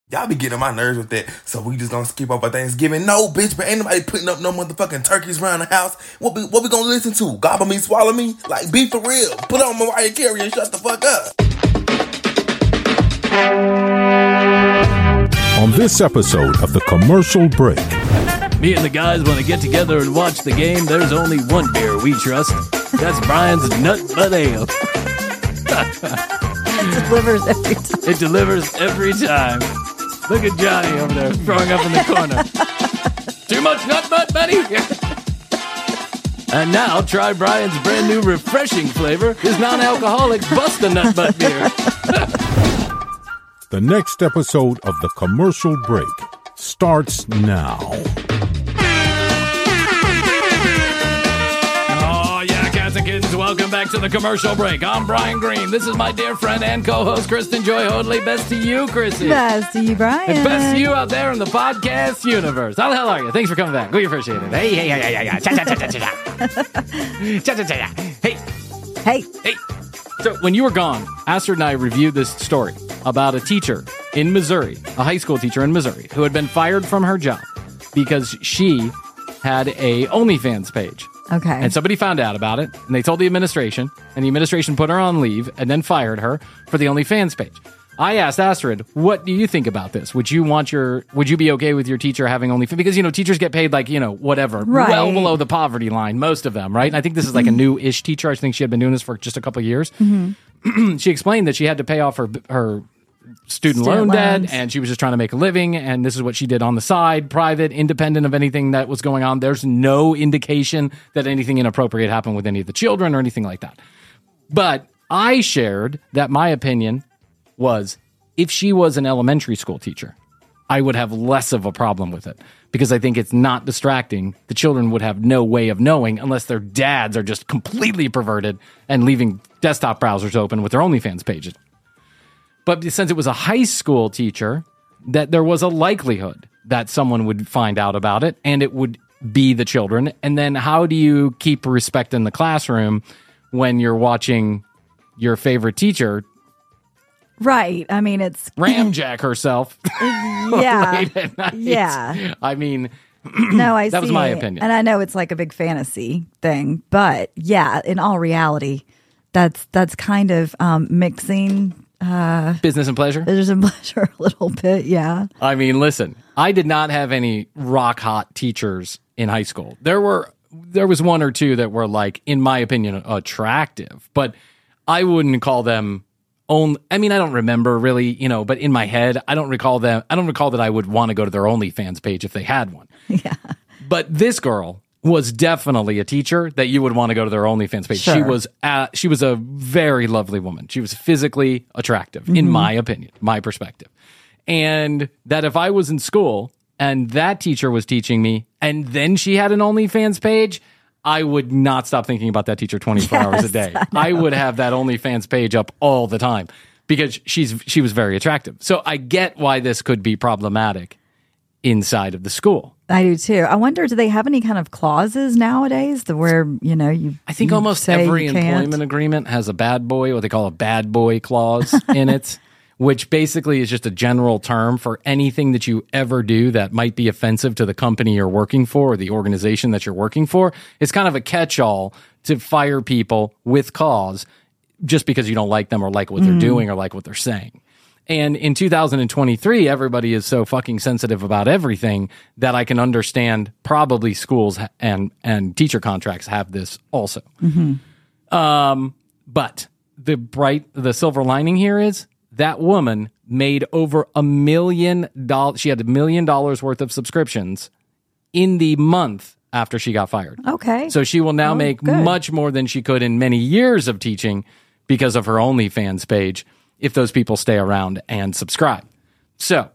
Y'all be getting on my nerves with that. So we just gonna skip over Thanksgiving? No, bitch, but ain't nobody putting up no motherfucking turkeys around the house. What we gonna listen to? Gobble me, swallow me? Like, be for real. Put on Mariah Carey and shut the fuck up. On this episode of The Commercial Break. Me and the guys want to get together and watch the game. There's only one beer we trust. That's Brian's Nut Butt Ale. It delivers every time. It delivers every time. Look at Johnny over there throwing up in the corner. Too much nut butt, buddy? And now try Brian's brand new refreshing flavor, his non-alcoholic Bust-A-Nut Butt beer. The next episode of The Commercial Break starts now. Oh, yeah, cats and kittens, welcome back to The Commercial Break. I'm Brian Green. This is my dear friend and co-host, Kristen Joy Hoadley. Best to you, Chrissy. Best to you, Brian. And best to you out there in the podcast universe. How the hell are you? Thanks for coming back. We appreciate it. Hey. Hey. So when you were gone, Astrid and I reviewed this story about a teacher in Missouri, a high school teacher in Missouri, who had been fired from her job because she had a OnlyFans page. Okay. And somebody found out about it, and they told the administration, and the administration put her on leave and then fired her for the OnlyFans page. I asked Astrid, what do you think about this? Would you be okay with your teacher having OnlyFans? Because, teachers get paid like, whatever, right, well below the poverty line, most of them, right? And I think this is like a new-ish teacher. I think she had been doing this for just a couple of years. Mm-hmm. She explained that she had to pay off her student loan debt, and she was just trying to make a living, and this is what she did on the side, private, independent of anything that was going on. There's no indication that anything inappropriate happened with any of the children or anything like that. But I shared that my opinion was, if she was an elementary school teacher, I would have less of a problem with it, because I think it's not distracting. The children would have no way of knowing unless their dads are just completely perverted and leaving desktop browsers open with their OnlyFans pages. But since it was a high school teacher, that there was a likelihood that someone would find out about it, and it would be the children. And then how do you keep respect in the classroom when you're watching your favorite teacher, right? I mean, it's ramjack herself. Yeah. Late at night. Yeah. I mean, no, I that see. was my opinion. And I know it's like a big fantasy thing, but yeah, in all reality, that's kind of mixing business and pleasure. Business and pleasure a little bit, yeah. I mean, listen, I did not have any rock hot teachers in high school. There was one or two that were, like, in my opinion, attractive, but I wouldn't call them I don't remember really, but in my head, I don't recall that I would want to go to their OnlyFans page if they had one. Yeah. But this girl was definitely a teacher that you would want to go to their OnlyFans page. Sure. She was a very lovely woman. She was physically attractive, in my opinion, my perspective. And that if I was in school and that teacher was teaching me and then she had an OnlyFans page, I would not stop thinking about that teacher 24 hours a day. I would have that OnlyFans page up all the time because she was very attractive. So I get why this could be problematic inside of the school. I do too. I wonder, do they have any kind of clauses nowadays where, I think almost every employment agreement has a bad boy, what they call a bad boy clause in it, which basically is just a general term for anything that you ever do that might be offensive to the company you're working for or the organization that you're working for. It's kind of a catch-all to fire people with cause just because you don't like them or like what they're doing or like what they're saying. And in 2023, everybody is so fucking sensitive about everything that I can understand probably schools and teacher contracts have this also. Mm-hmm. But the silver lining here is that woman made over $1 million. She had $1 million worth of subscriptions in the month after she got fired. Okay. So she will now make much more than she could in many years of teaching because of her OnlyFans page, if those people stay around and subscribe. So,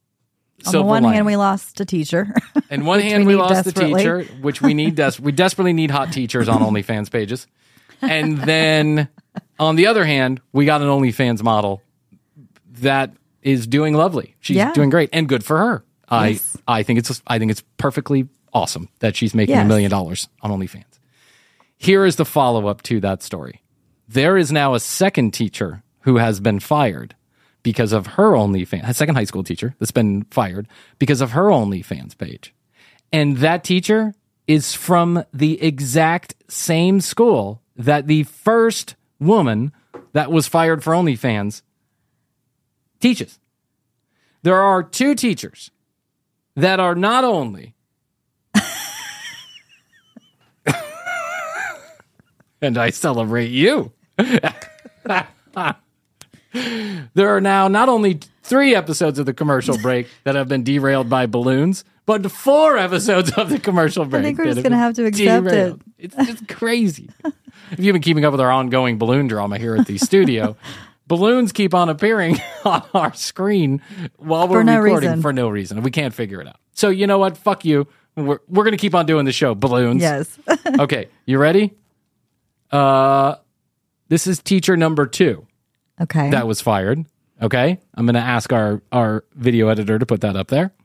on the one hand, we lost a teacher. In one hand, we lost a teacher, which we need. We desperately need hot teachers on OnlyFans pages. And then, on the other hand, we got an OnlyFans model that is doing lovely. She's doing great, and good for her. Yes. I think it's perfectly awesome that she's making $1 million on OnlyFans. Here is the follow-up to that story. There is now a second teacher who has been fired because of her OnlyFans, a second high school teacher that's been fired because of her OnlyFans page. And that teacher is from the exact same school that the first woman that was fired for OnlyFans teaches. There are two teachers that are not only and I celebrate you. There are now not only 3 episodes of the commercial break that have been derailed by balloons, but 4 episodes of the commercial break. I think we're just going to have to accept derailed. It's just crazy. If you've been keeping up with our ongoing balloon drama here at the studio, balloons keep on appearing on our screen while we're recording for no reason. We can't figure it out. So you know what? Fuck you. We're going to keep on doing the show. Balloons. Yes. Okay. You ready? This is teacher number 2. Okay. That was fired. Okay. I'm going to ask our video editor to put that up there.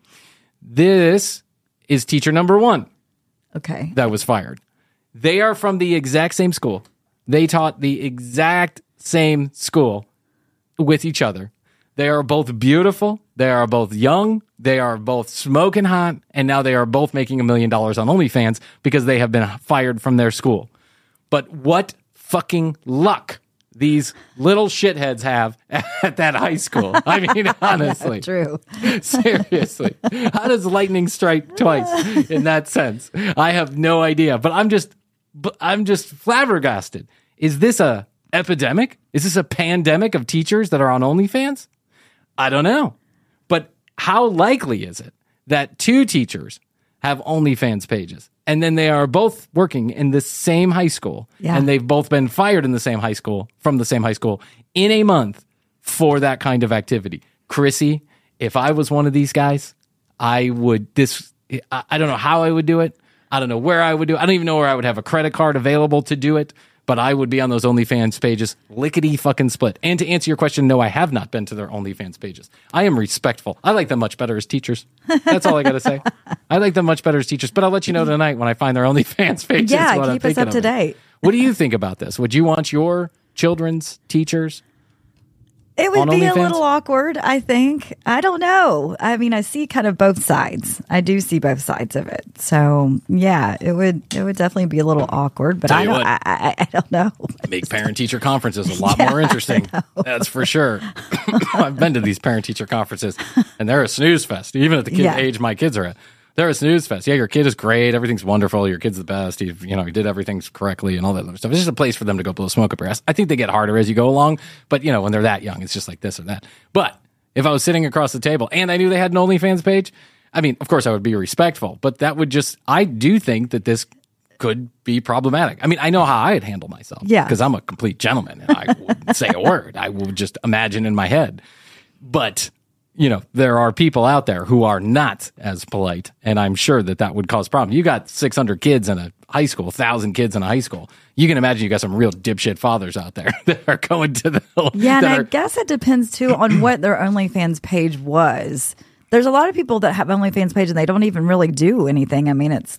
This is teacher number 1. Okay. That was fired. They are from the exact same school. They taught the exact same school with each other. They are both beautiful. They are both young. They are both smoking hot. And now they are both making $1 million on OnlyFans because they have been fired from their school. But what fucking luck these little shitheads have at that high school. I mean, honestly. True. Seriously. How does lightning strike twice in that sense? I have no idea. But I'm just flabbergasted. Is this a epidemic? Is this a pandemic of teachers that are on OnlyFans? I don't know. But how likely is it that 2 teachers have OnlyFans pages and then they are both working in the same high school and they've both been fired in the same high school from the same high school in a month for that kind of activity? Chrissy, if I was one of these guys, I don't know how I would do it. I don't know where I would do it. I don't even know where I would have a credit card available to do it. But I would be on those OnlyFans pages, lickety fucking split. And to answer your question, no, I have not been to their OnlyFans pages. I am respectful. I like them much better as teachers. That's all I got to say. I like them much better as teachers. But I'll let you know tonight when I find their OnlyFans pages. Yeah, what keep us up to date. What do you think about this? Would you want your children's teachers? It would be a little awkward, I think. I don't know. I mean, I see kind of both sides. I do see both sides of it. So, yeah, it would definitely be a little awkward, but I don't know. Make parent-teacher conferences a lot more interesting. That's for sure. I've been to these parent-teacher conferences, and they're a snooze fest, even at the age my kids are at. They're a snooze fest. Yeah, your kid is great. Everything's wonderful. Your kid's the best. He did everything correctly and all that other stuff. It's just a place for them to go blow smoke up your ass. I think they get harder as you go along, but when they're that young, it's just like this or that. But if I was sitting across the table and I knew they had an OnlyFans page, I mean, of course I would be respectful, but I do think that this could be problematic. I mean, I know how I'd handle myself. Yeah. Because I'm a complete gentleman and I wouldn't say a word. I would just imagine in my head. But there are people out there who are not as polite, and I'm sure that would cause problems. You got 600 kids in a high school, 1,000 kids in a high school. You can imagine you got some real dipshit fathers out there that are going to the... Yeah, and I guess it depends, too, on what their OnlyFans page was. There's a lot of people that have OnlyFans page, and they don't even really do anything. I mean, it's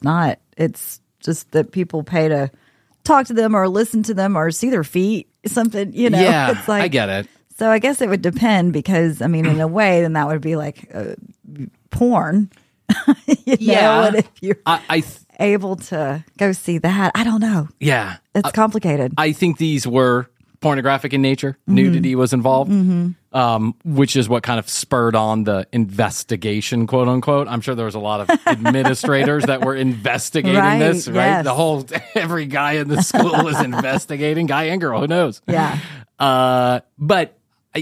just that people pay to talk to them or listen to them or see their feet, something, Yeah, it's like, I get it. So I guess it would depend because, I mean, in a way, then that would be like porn. And if you're able to go see that, I don't know. Yeah. It's complicated. I think these were pornographic in nature. Mm-hmm. Nudity was involved, which is what kind of spurred on the investigation, quote unquote. I'm sure there was a lot of administrators that were investigating this, right? Yes. Every guy in the school was investigating, guy and girl, who knows? Yeah. But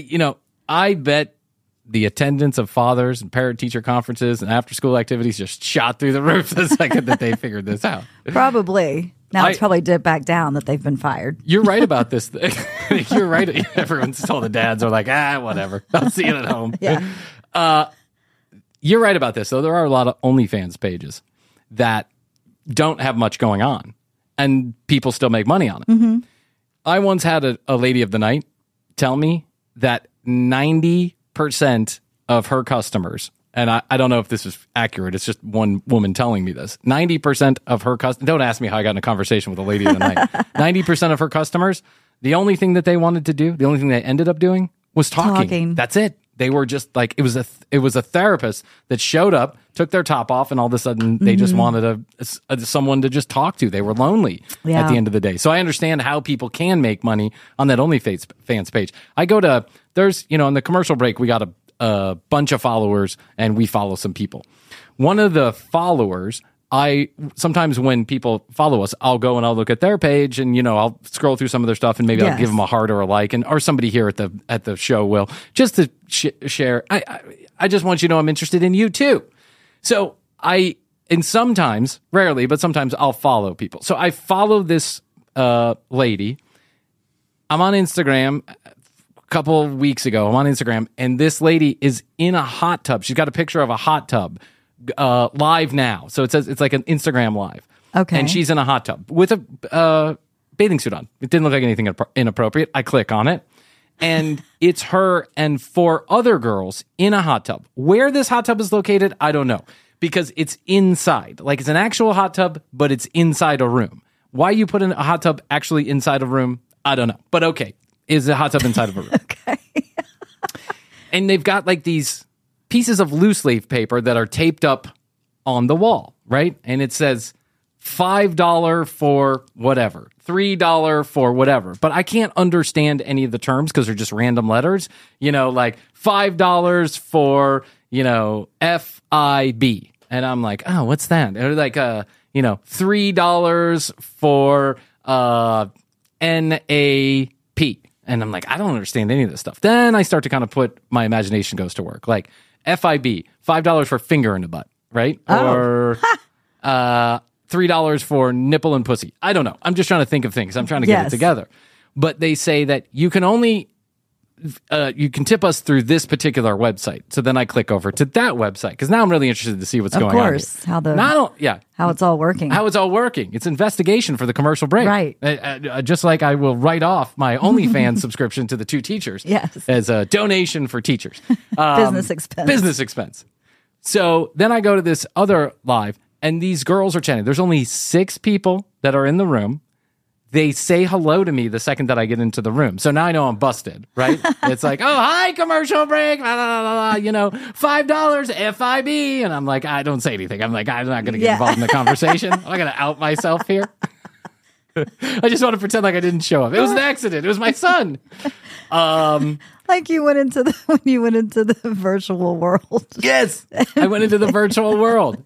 I bet the attendance of fathers and parent-teacher conferences and after-school activities just shot through the roof the second that they figured this out. Probably. Now it's probably dipped back down that they've been fired. You're right about this. You're right. Everyone's told the dads are like, whatever. I'll see it at home. Yeah. You're right about this, though. There are a lot of OnlyFans pages that don't have much going on, and people still make money on it. Mm-hmm. I once had a lady of the night tell me that 90% of her customers, and I don't know if this is accurate, it's just one woman telling me this, 90% of her customers, don't ask me how I got in a conversation with a lady of the night, 90% of her customers, the only thing that they wanted to do, the only thing they ended up doing was talking. Talking. That's it. They were just like, it was a therapist that showed up, took their top off, and all of a sudden they just wanted someone to just talk to. They were lonely at the end of the day. So I understand how people can make money on that OnlyFans page. I go to, there's, on the commercial break, we got a bunch of followers and we follow some people. One of the followers, sometimes when people follow us, I'll go and I'll look at their page and, I'll scroll through some of their stuff and maybe I'll give them a heart or a like, or somebody here at the show will, just to share. I just want you to know I'm interested in you too. So sometimes, rarely, but sometimes I'll follow people. So I follow this lady. I'm on Instagram. Couple of weeks ago, I'm on Instagram, and this lady is in a hot tub. She's got a picture of a hot tub live now. So it says it's like an Instagram live. Okay. And she's in a hot tub with a bathing suit on. It didn't look like anything inappropriate. I click on it, and it's her and 4 other girls in a hot tub. Where this hot tub is located, I don't know, because it's inside. Like, it's an actual hot tub, but it's inside a room. Why you put a hot tub actually inside a room, I don't know. But okay. Is a hot tub inside of a room. Okay. And they've got like these pieces of loose leaf paper that are taped up on the wall, right? And it says $5 for whatever, $3 for whatever. But I can't understand any of the terms because they're just random letters. Like $5 for, FIB. And I'm like, oh, what's that? Or like, $3 for NAP. And I'm like, I don't understand any of this stuff. Then I start to kind of my imagination goes to work. Like FIB, $5 for finger in the butt, right? Oh. Or $3 for nipple and pussy. I don't know. I'm just trying to think of things. I'm trying to get it together. But they say that you can only, you can tip us through this particular website. So then I click over to that website because now I'm really interested to see what's going on. Of course. How it's all working. How it's all working. It's investigation for the commercial break. Right. Just like I will write off my OnlyFans subscription to the 2 teachers as a donation for teachers. Business expense. Business expense. So then I go to this other live, and these girls are chatting. There's only 6 people that are in the room. They say hello to me the second that I get into the room. So now I know I'm busted, right? It's like, oh, hi, commercial break, blah, blah, blah, blah, $5 FIB. And I'm like, I don't say anything. I'm like, I'm not going to get involved in the conversation. I'm not going to out myself here. I just want to pretend like I didn't show up. It was an accident. It was my son. Like when you went into the virtual world. Yes. I went into the virtual world.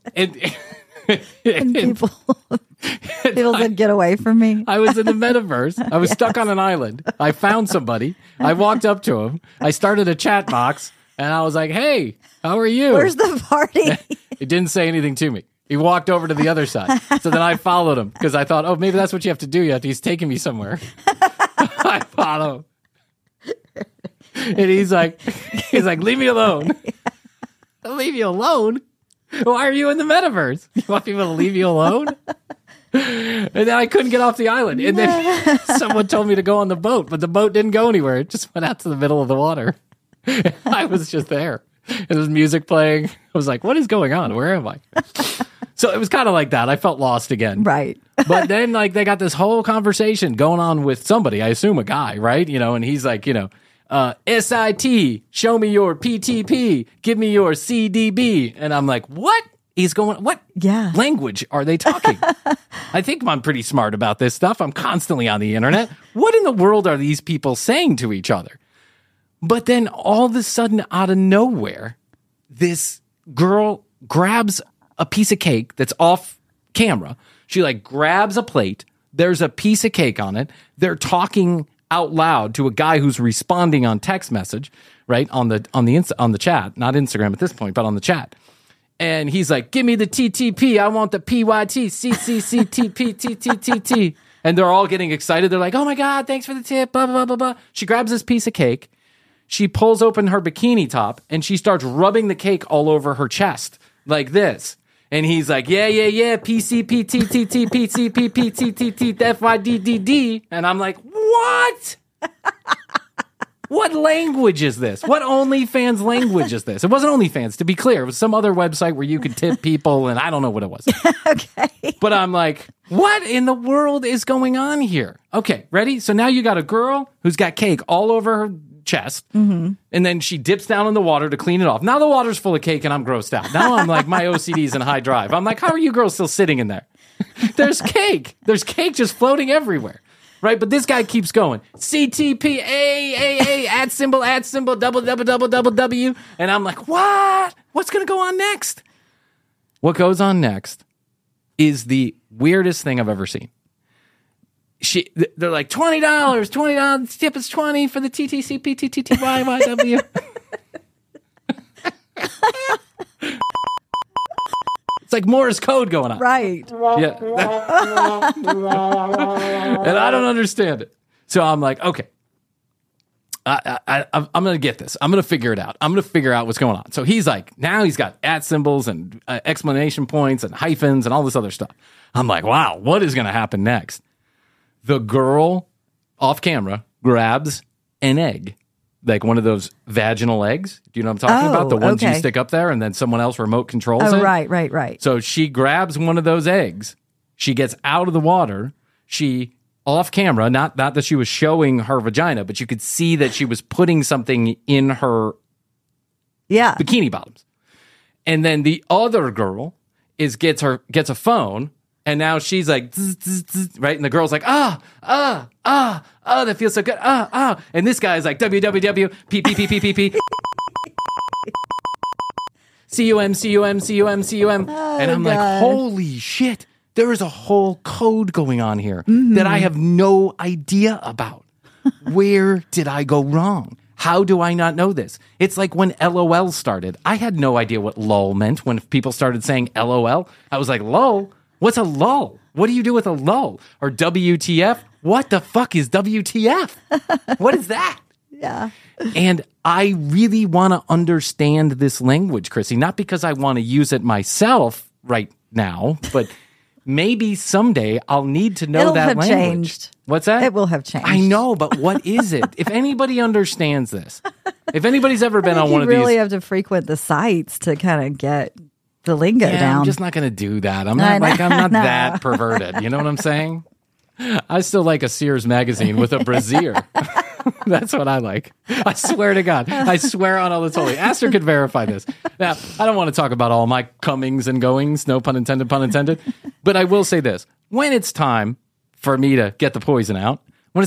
And people said, get away from me. I was in the metaverse. I was stuck on an island. I found somebody. I walked up to him. I started a chat box, and I was like, hey, how are you? Where's the party? He didn't say anything to me. He walked over to the other side. So then I followed him because I thought, oh, maybe that's what you have to do. He's taking me somewhere. I follow him. And he's like, leave me alone. I'll leave you alone? Why are you in the metaverse? You want people to leave you alone? And then I couldn't get off the island. And then someone told me to go on the boat, but the boat didn't go anywhere. It just went out to the middle of the water. I was just there. There was music playing. I was like, what is going on? Where am I? So it was kind of like that. I felt lost again. Right. But then they got this whole conversation going on with somebody, I assume a guy, right? And he's like, SIT, show me your PTP, give me your CDB. And I'm like, what? He's going, what language are they talking? I think I'm pretty smart about this stuff. I'm constantly on the internet. What in the world are these people saying to each other? But then all of a sudden, out of nowhere, this girl grabs a piece of cake that's off camera. She grabs a plate. There's a piece of cake on it. They're talking out loud to a guy who's responding on text message, right? On the chat, not Instagram at this point, but on the chat. And he's like, give me the TTP. I want the PYT, CCCTP, TTTT. And they're all getting excited. They're like, oh my God, thanks for the tip, blah, blah, blah, blah. She grabs this piece of cake. She pulls open her bikini top and she starts rubbing the cake all over her chest like this. And he's like, yeah, PCPTTT, PCPPTTT, FYDDD. And I'm like, what? What language is this? What OnlyFans language is this? It wasn't OnlyFans, to be clear. It was some other website where you could tip people, and I don't know what it was. Okay. But I'm like, what in the world is going on here? Okay, ready? So now you got a girl who's got cake all over her chest, and then she dips down in the water to clean it off. Now the water's full of cake, and I'm grossed out. Now I'm like, my OCD's in high drive. I'm like, how are you girls still sitting in there? There's cake. There's cake just floating everywhere. Right, but this guy keeps going. CTP, A, @ symbol, double, W. And I'm like, what? What's going to go on next? What goes on next is the weirdest thing I've ever seen. They're like, $20, tip is 20 for the TTCP, TTTYYW. It's like Morse code going on. Right. Yeah. And I don't understand it. So I'm like, okay. I'm going to get this. I'm going to figure it out. I'm going to figure out what's going on. So he's like, now he's got @ symbols and exclamation points and hyphens and all this other stuff. I'm like, wow, what is going to happen next? The girl off camera grabs an egg. Like one of those vaginal eggs. Do you know what I'm talking about? The ones you stick up there and then someone else remote controls it. Right. So she grabs one of those eggs. She gets out of the water. She, off camera, not that she was showing her vagina, but you could see that she was putting something in her bikini bottoms. And then the other girl gets a phone. And now she's like, zzz, zzz, zzz, right? And the girl's like, that feels so good. And this guy's like, www, p. cum. And I'm like, holy shit. There is a whole code going on here that I have no idea about. Where did I go wrong? How do I not know this? It's like when LOL started. I had no idea what lol meant when people started saying LOL. I was like, lol? What's a lull? What do you do with a lull? Or WTF? What the fuck is WTF? What is that? Yeah. And I really want to understand this language, Chrissy, not because I want to use it myself right now, but maybe someday I'll need to know that language. It'll have changed. What's that? It will have changed. I know, but what is it? If anybody understands this, if anybody's ever been on one of these. You really have to frequent the sites to kind of get the lingo down. I'm just not going to do that. I'm not that perverted. You know what I'm saying? I still like a Sears magazine with a brassiere. That's what I like. I swear to God. I swear on all that's holy. Aster could verify this. Now, I don't want to talk about all my comings and goings. No pun intended, pun intended. But I will say this. When it's time for me to get the poison out,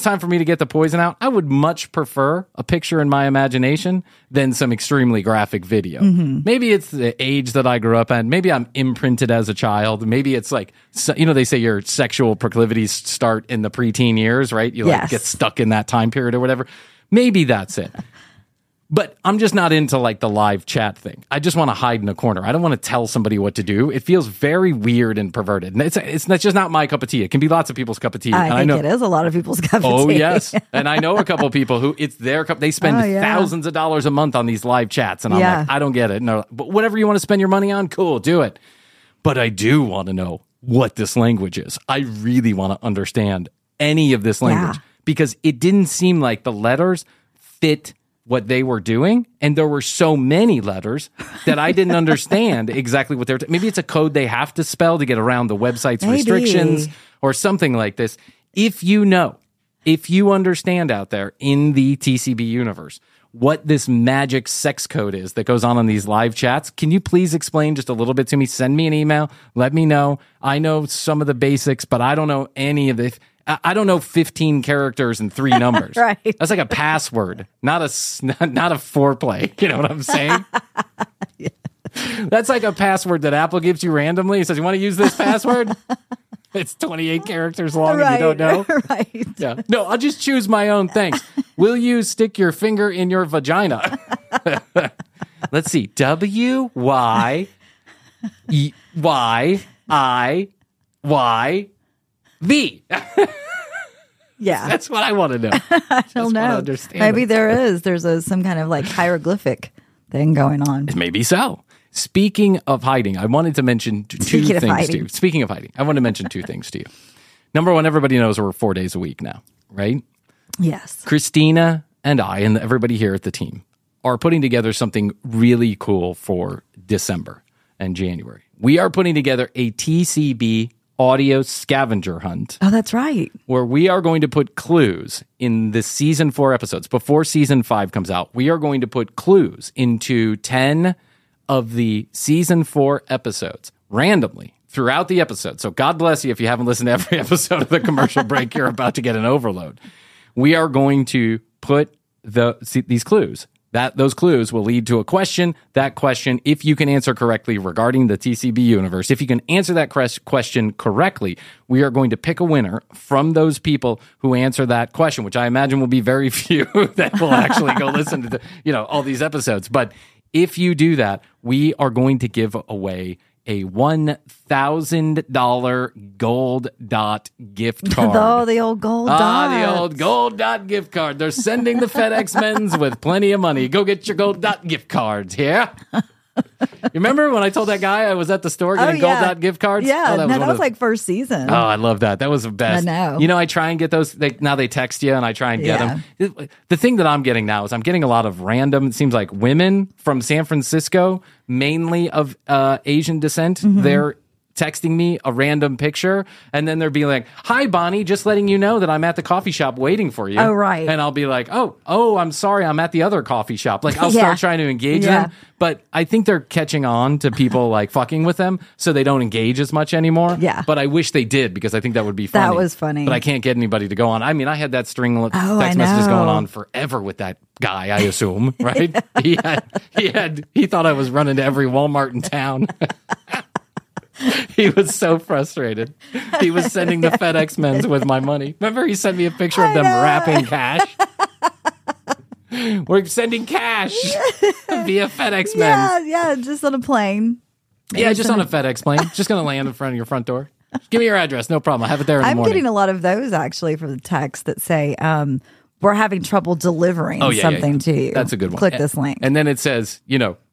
I would much prefer a picture in my imagination than some extremely graphic video. Mm-hmm. Maybe it's the age that I grew up at. Maybe I'm imprinted as a child. Maybe it's like, they say your sexual proclivities start in the preteen years, right? You get stuck in that time period or whatever. Maybe that's it. But I'm just not into like the live chat thing. I just want to hide in a corner. I don't want to tell somebody what to do. It feels very weird and perverted. And it's just not my cup of tea. It can be lots of people's cup of tea. I think it is a lot of people's cup of tea. Oh, yes. And I know a couple of people who it's their cup. They spend thousands of dollars a month on these live chats. And I'm like, I don't get it. No, but whatever you want to spend your money on, cool, do it. But I do want to know what this language is. I really want to understand any of this language because it didn't seem like the letters fit what they were doing, and there were so many letters that I didn't understand exactly what they're maybe it's a code they have to spell to get around the website's restrictions or something like this. If you understand out there in the TCB universe what this magic sex code is that goes on these live chats, can you please explain just a little bit to me? Send me an email. Let me know. I know some of the basics, but I don't know any of it. I don't know 15 characters and 3 numbers. Right. That's like a password, not a foreplay. You know what I'm saying? That's like a password that Apple gives you randomly. It says, you want to use this password? It's 28 characters long and you don't know? Right. Yeah. No, I'll just choose my own. Thanks. Will you stick your finger in your vagina? Let's see. W-Y-Y-I-Y-V. Yeah. That's what I want to know. I don't know. Maybe there's some kind of like hieroglyphic thing going on. Maybe so. Speaking of hiding, I wanted to mention two things to you. Speaking of hiding, I want to mention 2 things to you. Number one, everybody knows we're 4 days a week now, right? Yes. Christina and I and everybody here at the team are putting together something really cool for December and January. We are putting together a TCB audio scavenger hunt Oh, that's right. where we are going to put clues in the season 4 episodes. Before season 5 comes out, we are going to put clues into 10 of the season 4 episodes randomly throughout the episode. So God bless you if you haven't listened to every episode of the commercial break. You're about to get an overload. We are going to put these clues. Those clues will lead to a question. That question, if you can answer correctly regarding the TCB universe, if you can answer that question correctly, we are going to pick a winner from those people who answer that question, which I imagine will be very few that will actually go listen to all these episodes. But if you do that, we are going to give away a $1,000 Gold Dot gift card. Oh, the old Gold Dot. The old Gold Dot gift card. They're sending the FedEx men's with plenty of money. Go get your Gold Dot gift cards here. You remember when I told that guy I was at the store getting Gold Dot gift cards? Yeah, that was like first season. Oh, I love that. That was the best. I know. I try and get those. Now they text you and I try and get them. The thing that I'm getting now is I'm getting a lot of random, it seems like women from San Francisco, mainly of Asian descent. Mm-hmm. They're texting me a random picture and then they're being like, "Hi, Bonnie, just letting you know that I'm at the coffee shop waiting for you." Oh, right. And I'll be like, oh, I'm sorry, I'm at the other coffee shop. Like I'll start trying to engage them. But I think they're catching on to people like fucking with them, so they don't engage as much anymore. Yeah. But I wish they did because I think that would be funny. That was funny. But I can't get anybody to go on. I mean, I had that string of text messages going on forever with that guy, I assume, right? He thought I was running to every Walmart in town. He was so frustrated. He was sending the FedEx men's with my money. Remember, he sent me a picture of them wrapping cash. We're sending cash via FedEx men's. Yeah, just on a plane. Yeah, just on a FedEx plane. Just going to land in front of your front door. Give me your address. No problem. I'll have it there in the morning. I'm getting a lot of those actually from the text that say, we're having trouble delivering something to you. That's a good one. Click this link. And then it says,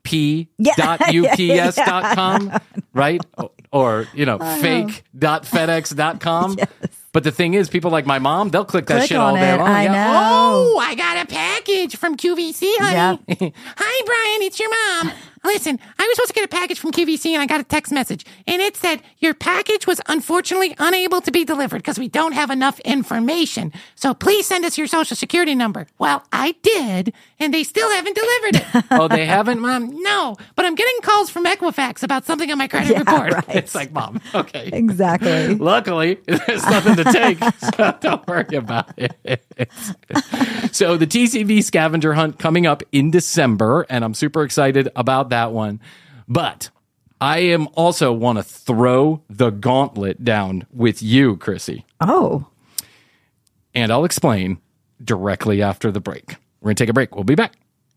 p.ups.com, right? Or, fake.fedex.com. Yes. But the thing is, people like my mom, they'll click that shit all day long. I know. Oh, I got a package from QVC, honey. Yep. Hi, Brian, it's your mom. Listen, I was supposed to get a package from QVC and I got a text message. And it said, your package was unfortunately unable to be delivered because we don't have enough information. So please send us your social security number. Well, I did, and they still haven't delivered it. Oh, they haven't, Mom? No, but I'm getting calls from Equifax about something on my credit report. Right. It's like, Mom, okay. Exactly. Luckily, there's nothing to take, so don't worry about it. So the TCB scavenger hunt coming up in December, and I'm super excited about that one. But I am also want to throw the gauntlet down with you, Chrissy. Oh. And I'll explain directly after the break. We're going to take a break. We'll be back.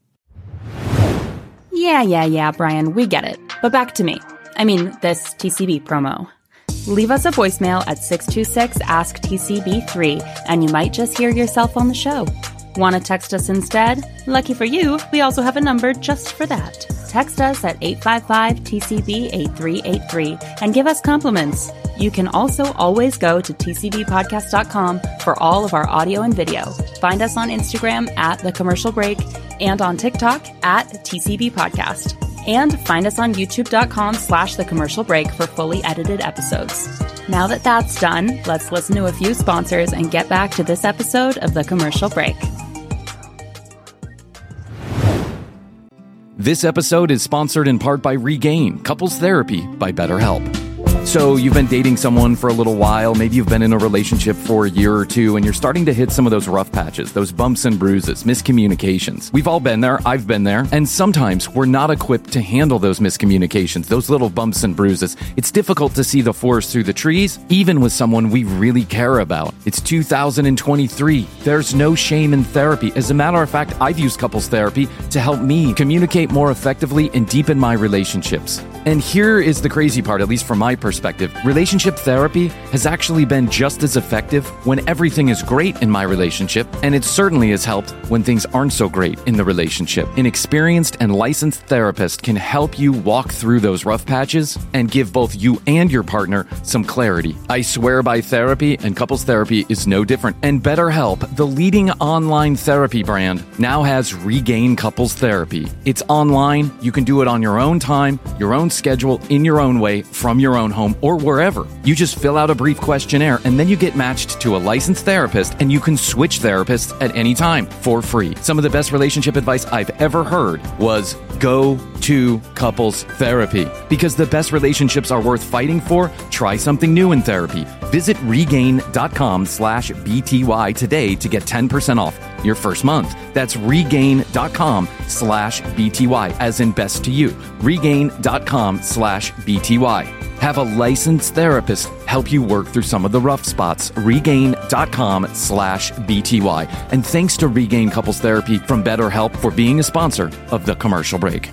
Yeah, Brian, we get it. But back to me. I mean, this TCB promo. Leave us a voicemail at 626-ASK-TCB3, and you might just hear yourself on the show. Want to text us instead? Lucky for you, we also have a number just for that. Text us at 855-TCB-8383 and give us compliments. You can also always go to tcbpodcast.com for all of our audio and video. Find us on Instagram at The Commercial Break and on TikTok at TCB Podcast. And find us on youtube.com/The Commercial Break for fully edited episodes. Now that that's done, let's listen to a few sponsors and get back to this episode of The Commercial Break. This episode is sponsored in part by Regain, Couples Therapy by BetterHelp. So you've been dating someone for a little while, maybe you've been in a relationship for a year or two, and you're starting to hit some of those rough patches, those bumps and bruises, miscommunications. We've all been there, I've been there, and sometimes we're not equipped to handle those miscommunications, those little bumps and bruises. It's difficult to see the forest through the trees, even with someone we really care about. It's 2023. There's no shame in therapy. As a matter of fact, I've used couples therapy to help me communicate more effectively and deepen my relationships. And here is the crazy part, at least from my perspective. Relationship therapy has actually been just as effective when everything is great in my relationship, and it certainly has helped when things aren't so great in the relationship. An experienced and licensed therapist can help you walk through those rough patches and give both you and your partner some clarity. I swear by therapy, and couples therapy is no different. And BetterHelp, the leading online therapy brand, now has Regain Couples Therapy. It's online. You can do it on your own time, your own own schedule in your own way from your own home or wherever. You just fill out a brief questionnaire and then you get matched to a licensed therapist and you can switch therapists at any time for free. Some of the best relationship advice I've ever heard was go to couples therapy. Because the best relationships are worth fighting for, try something new in therapy. Visit regain.com/BTY today to get 10% off your first month. That's regain.com/BTY, as in best to you. Regain.com/BTY. Have a licensed therapist help you work through some of the rough spots. Regain.com/BTY. And thanks to Regain Couples Therapy from BetterHelp for being a sponsor of The Commercial Break.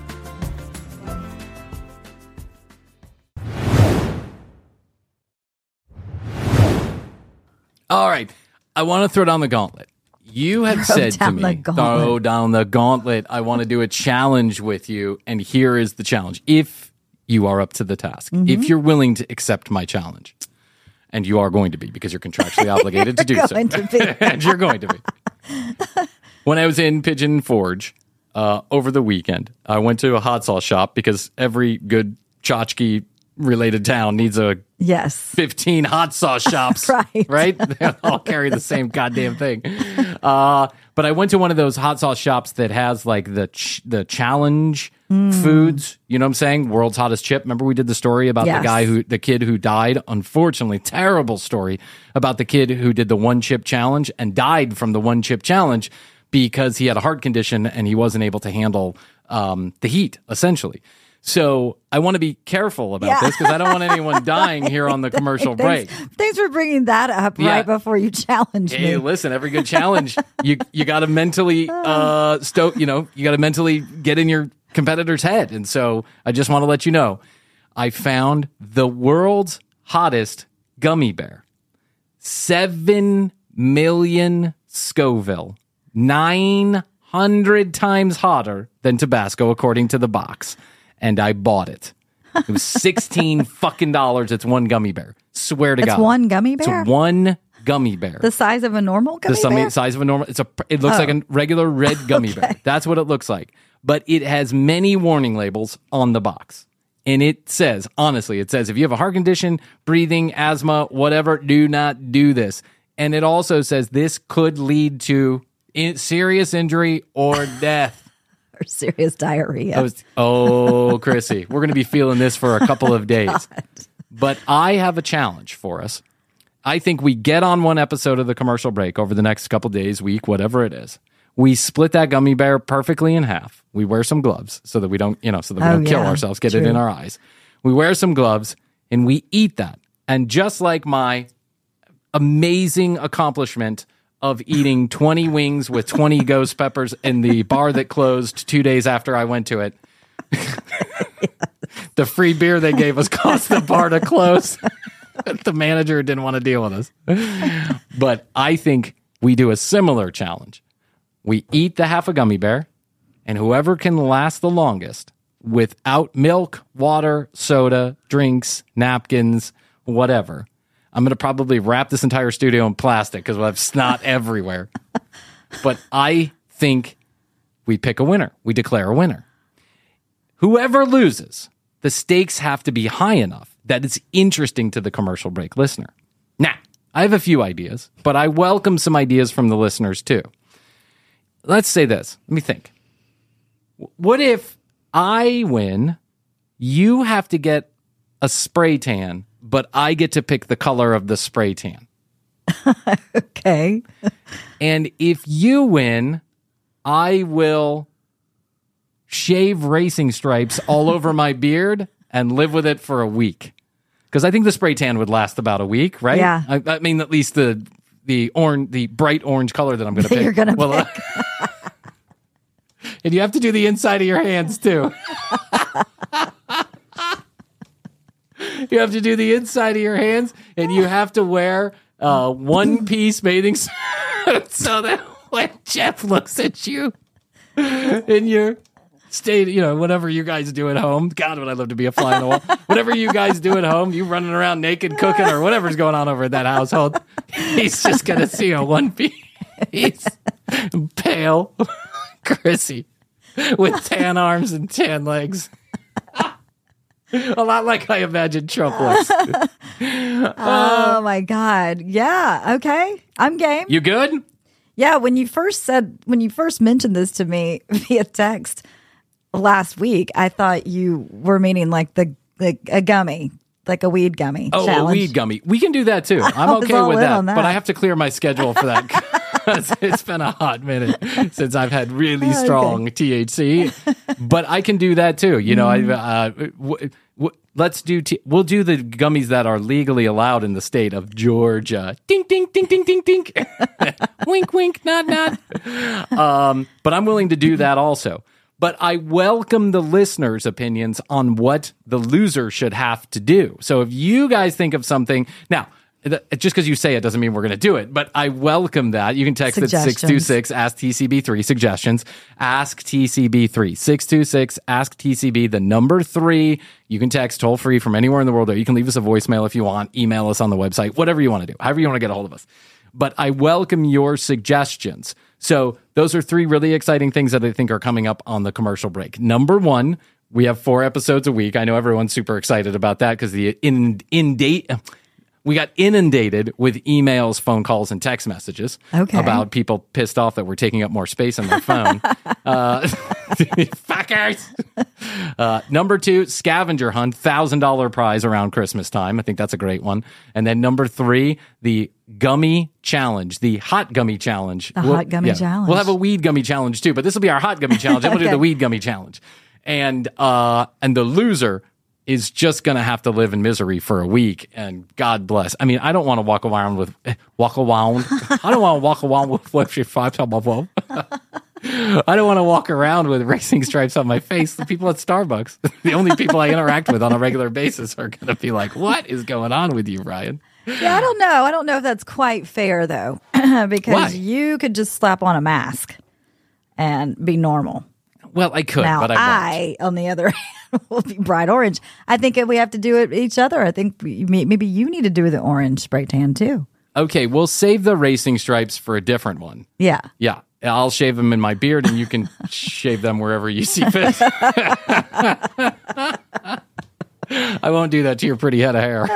All right. I want to throw down the gauntlet. You had said to me, throw down the gauntlet. I want to do a challenge with you. And here is the challenge. If you are up to the task, if you're willing to accept my challenge, and you are going to be because you're contractually obligated to do so. And you're going to be. When I was in Pigeon Forge over the weekend, I went to a hot sauce shop because every good tchotchke related town needs a 15 hot sauce shops, right? They all carry the same goddamn thing. But I went to one of those hot sauce shops that has like the challenge foods. You know what I'm saying? World's hottest chip. Remember we did the story about the kid who died? Unfortunately, terrible story about the kid who did the one chip challenge and died from the one chip challenge because he had a heart condition and he wasn't able to handle the heat, essentially. So I want to be careful about this because I don't want anyone dying here on the commercial break. Thanks for bringing that up right before you challenge me. Hey, listen, every good challenge, you got to mentally you got to mentally get in your competitor's head. And so I just want to let you know, I found the world's hottest gummy bear. 7 million Scoville. 900 times hotter than Tabasco, according to the box. And I bought it. It was $16 fucking dollars. It's one gummy bear. Swear to God. It's one gummy bear? It's one gummy bear. The size of a normal gummy bear? The size of a normal. It looks like a regular red gummy bear. That's what it looks like. But it has many warning labels on the box. And it says, honestly, if you have a heart condition, breathing, asthma, whatever, do not do this. And it also says this could lead to serious injury or death. Or serious diarrhea. Chrissy, we're going to be feeling this for a couple of days. God. But I have a challenge for us. I think we get on one episode of the commercial break over the next couple days, week, whatever it is. We split that gummy bear perfectly in half. We wear some gloves so that we don't, kill ourselves, get it in our eyes. We wear some gloves and we eat that. And just like my amazing accomplishment of eating 20 wings with 20 ghost peppers in the bar that closed 2 days after I went to it. The free beer they gave us caused the bar to close. The manager didn't want to deal with us. But I think we do a similar challenge. We eat the half a gummy bear, and whoever can last the longest without milk, water, soda, drinks, napkins, whatever. I'm going to probably wrap this entire studio in plastic because we'll have snot everywhere. But I think we pick a winner. We declare a winner. Whoever loses, the stakes have to be high enough that it's interesting to the commercial break listener. Now, I have a few ideas, but I welcome some ideas from the listeners too. Let's say this. Let me think. What if I win, you have to get a spray tan, but I get to pick the color of the spray tan? Okay. And if you win, I will shave racing stripes all over my beard and live with it for a week. Because I think the spray tan would last about a week, right? Yeah. I mean, at least the bright orange color that I'm going to pick. You're going to pick. And you have to do the inside of your hands, too. You have to do the inside of your hands, and you have to wear one-piece bathing suit so that when Jeff looks at you in your state, whatever you guys do at home, God, would I love to be a fly on the wall. Whatever you guys do at home, you running around naked, cooking, or whatever's going on over at that household, he's just going to see a one-piece pale Chrissy with tan arms and tan legs. A lot like I imagined Trump looks. Oh my God. Yeah. Okay. I'm game. You good? Yeah. When you first mentioned this to me via text last week, I thought you were meaning like a gummy, like a weed gummy. Oh, challenge. a weed gummy. We can do that too. I'm was okay all with in that, on that. but I have to clear my schedule for that because it's been a hot minute since I've had really strong THC. But I can do that too. You know, let's do. We'll do the gummies that are legally allowed in the state of Georgia. Ding, ding, ding, ding, ding, ding. Wink, wink, nod, nod. But I'm willing to do that also. But I welcome the listeners' opinions on what the loser should have to do. So if you guys think of something now. Just because you say it doesn't mean we're going to do it, but I welcome that. You can text at 626 Ask TCB3 suggestions. Ask TCB3 626 Ask TCB the number 3. You can text toll free from anywhere in the world. Or you can leave us a voicemail if you want. Email us on the website. Whatever you want to do. However you want to get a hold of us. But I welcome your suggestions. So those are 3 really exciting things that I think are coming up on the commercial break. Number 1, we have 4 episodes a week. I know everyone's super excited about that because we got inundated with emails, phone calls, and text messages about people pissed off that we're taking up more space on their phone. Fuckers! Number 2, scavenger hunt, $1,000 prize around Christmas time. I think that's a great one. And then number 3, the gummy challenge, the hot gummy challenge. Hot gummy challenge. We'll have a weed gummy challenge too, but this will be our hot gummy challenge. I'm going to do the weed gummy challenge. And the loser is just going to have to live in misery for a week, and God bless. I mean, I don't want to walk around with flip five on my phone. I don't want to walk around with racing stripes on my face. The people at Starbucks, the only people I interact with on a regular basis, are going to be like, what is going on with you, Ryan? Yeah, I don't know. I don't know if that's quite fair, though, because you could just slap on a mask and be normal. Well, I could, now, but I won't. On the other hand, will be bright orange. I think we have to do it each other. I think maybe you need to do the orange spray tan too. Okay, we'll save the racing stripes for a different one. Yeah. Yeah. I'll shave them in my beard, and you can shave them wherever you see fit. I won't do that to your pretty head of hair.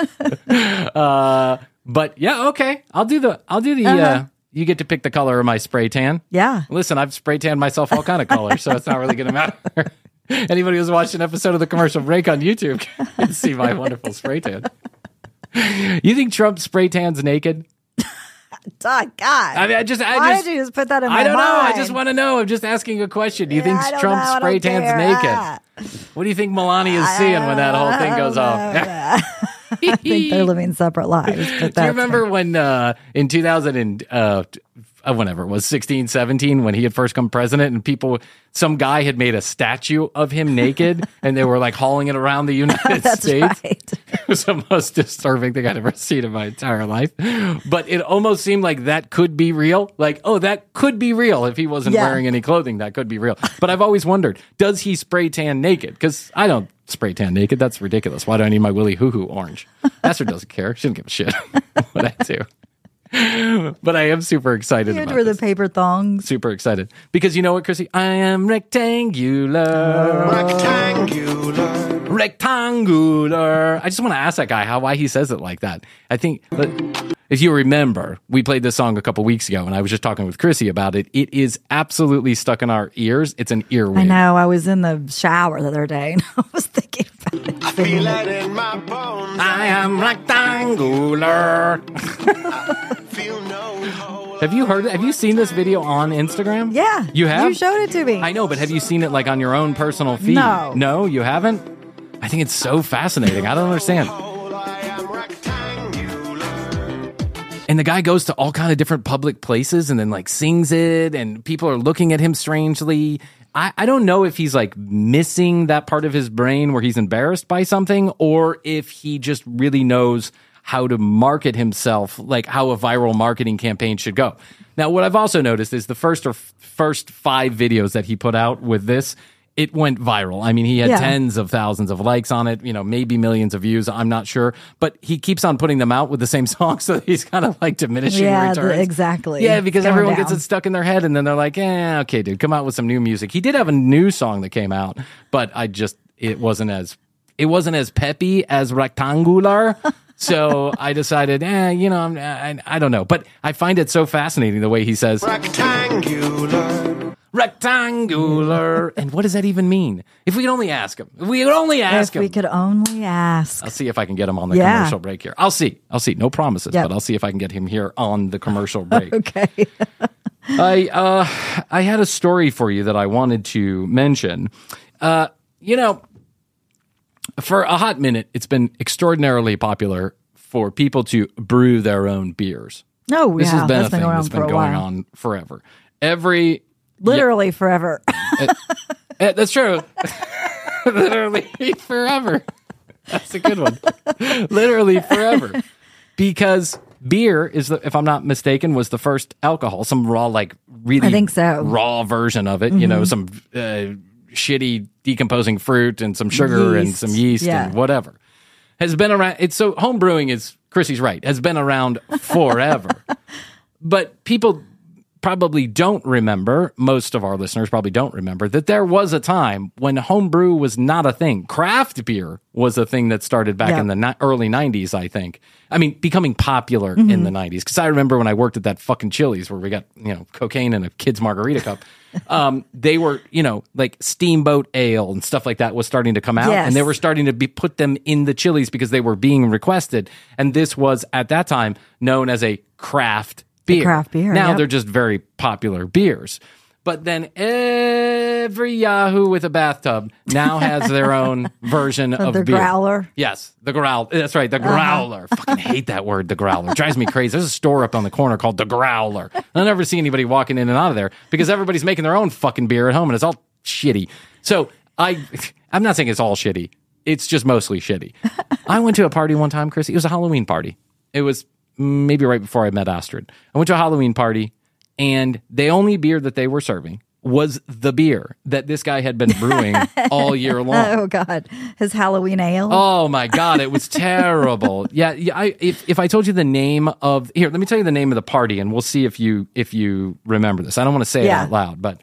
But yeah, okay. I'll do the. You get to pick the color of my spray tan. Yeah. Listen, I've spray tanned myself all kind of colors, so it's not really going to matter. Anybody who's watched an episode of the commercial break on YouTube can see my wonderful spray tan. You think Trump spray tans naked? God. I mean, Why did you just put that in my mind? I don't know. I just want to know. I'm just asking a question. Do you think Trump spray tans naked? What do you think Melania is seeing when that whole thing goes off? I think they're living separate lives. But do you remember when in 2000 and whenever it was 16, 17, when he had first come president, and some guy had made a statue of him naked, and they were like hauling it around the United States. Right. It was the most disturbing thing I'd ever seen in my entire life. But it almost seemed like that could be real. Like, oh, that could be real if he wasn't wearing any clothing. That could be real. But I've always wondered, does he spray tan naked? Because I don't spray tan naked. That's ridiculous. Why do I need my Willy Hoo Hoo orange? Esther doesn't care. She doesn't give a shit what I do. But I am super excited about the this. paper thongs. Super excited. Because you know what, Chrissy? I am rectangular. Rectangular. I just want to ask that guy why he says it like that. I think, if you remember, we played this song a couple weeks ago, and I was just talking with Chrissy about it. It is absolutely stuck in our ears. It's an earwig. I know. I was in the shower the other day, and I was thinking about it. I feel it in my bones. I am rectangular. Have you seen this video on Instagram? Yeah. You have? You showed it to me. I know, but have you seen it like on your own personal feed? No. No, you haven't? I think it's so fascinating. I don't understand. And the guy goes to all kind of different public places and then like sings it, and people are looking at him strangely. I don't know if he's like missing that part of his brain where he's embarrassed by something, or if he just really knows how to market himself, like how a viral marketing campaign should go. Now, what I've also noticed is the first 5 videos that he put out with this, it went viral. I mean, he had tens of thousands of likes on it, maybe millions of views. I'm not sure. But he keeps on putting them out with the same song, so he's kind of like diminishing returns. Exactly. Yeah, because everyone down. gets it stuck in their head, and then they're like, okay, dude, come out with some new music. He did have a new song that came out, but it wasn't as it wasn't as peppy as Rectangular. So I decided, I don't know. But I find it so fascinating the way he says rectangular. And what does that even mean? If we could only ask him. If we could only ask him. We could only ask. I'll see if I can get him on the commercial break here. I'll see. No promises, but I'll see if I can get him here on the commercial break. Okay. I had a story for you that I wanted to mention. For a hot minute, it's been extraordinarily popular for people to brew their own beers. Oh, this yeah. has been That's a thing that's been going on forever. Literally forever. That's true. Literally forever. That's a good one. Literally forever. Because beer is, if I'm not mistaken, was the first alcohol. Some raw, really I think so. raw version of it. Mm-hmm. Some shitty decomposing fruit and some sugar and some yeast and whatever. Has been around. So home brewing is, Chrissy's right, has been around forever. But people probably don't remember, most of our listeners probably don't remember, that there was a time when homebrew was not a thing. Craft beer was a thing that started back in the early 90s, I think. I mean, becoming popular in the 90s. Because I remember when I worked at that fucking Chili's where we got, cocaine in a kid's margarita cup. They were, Steamboat Ale and stuff like that was starting to come out. Yes. And they were starting to put them in the Chili's because they were being requested. And this was, at that time, known as a craft beer. Craft beer. Now they're just very popular beers. But then every Yahoo with a bathtub now has their own version of the beer. growler. Yes, the growler. That's right, the growler. Fucking hate that word, the growler. Drives me crazy. There's a store up on the corner called the Growler. I never see anybody walking in and out of there because everybody's making their own fucking beer at home and it's all shitty. So I'm not saying it's all shitty. It's just mostly shitty. I went to a party one time, Chrissy. It was a Halloween party. It was maybe right before I met Astrid. I went to a Halloween party, and the only beer that they were serving was the beer that this guy had been brewing all year long. Oh, God. His Halloween ale. Oh, my God. It was terrible. If I told you the name of... Here, let me tell you the name of the party, and we'll see if you remember this. I don't want to say it out loud, but...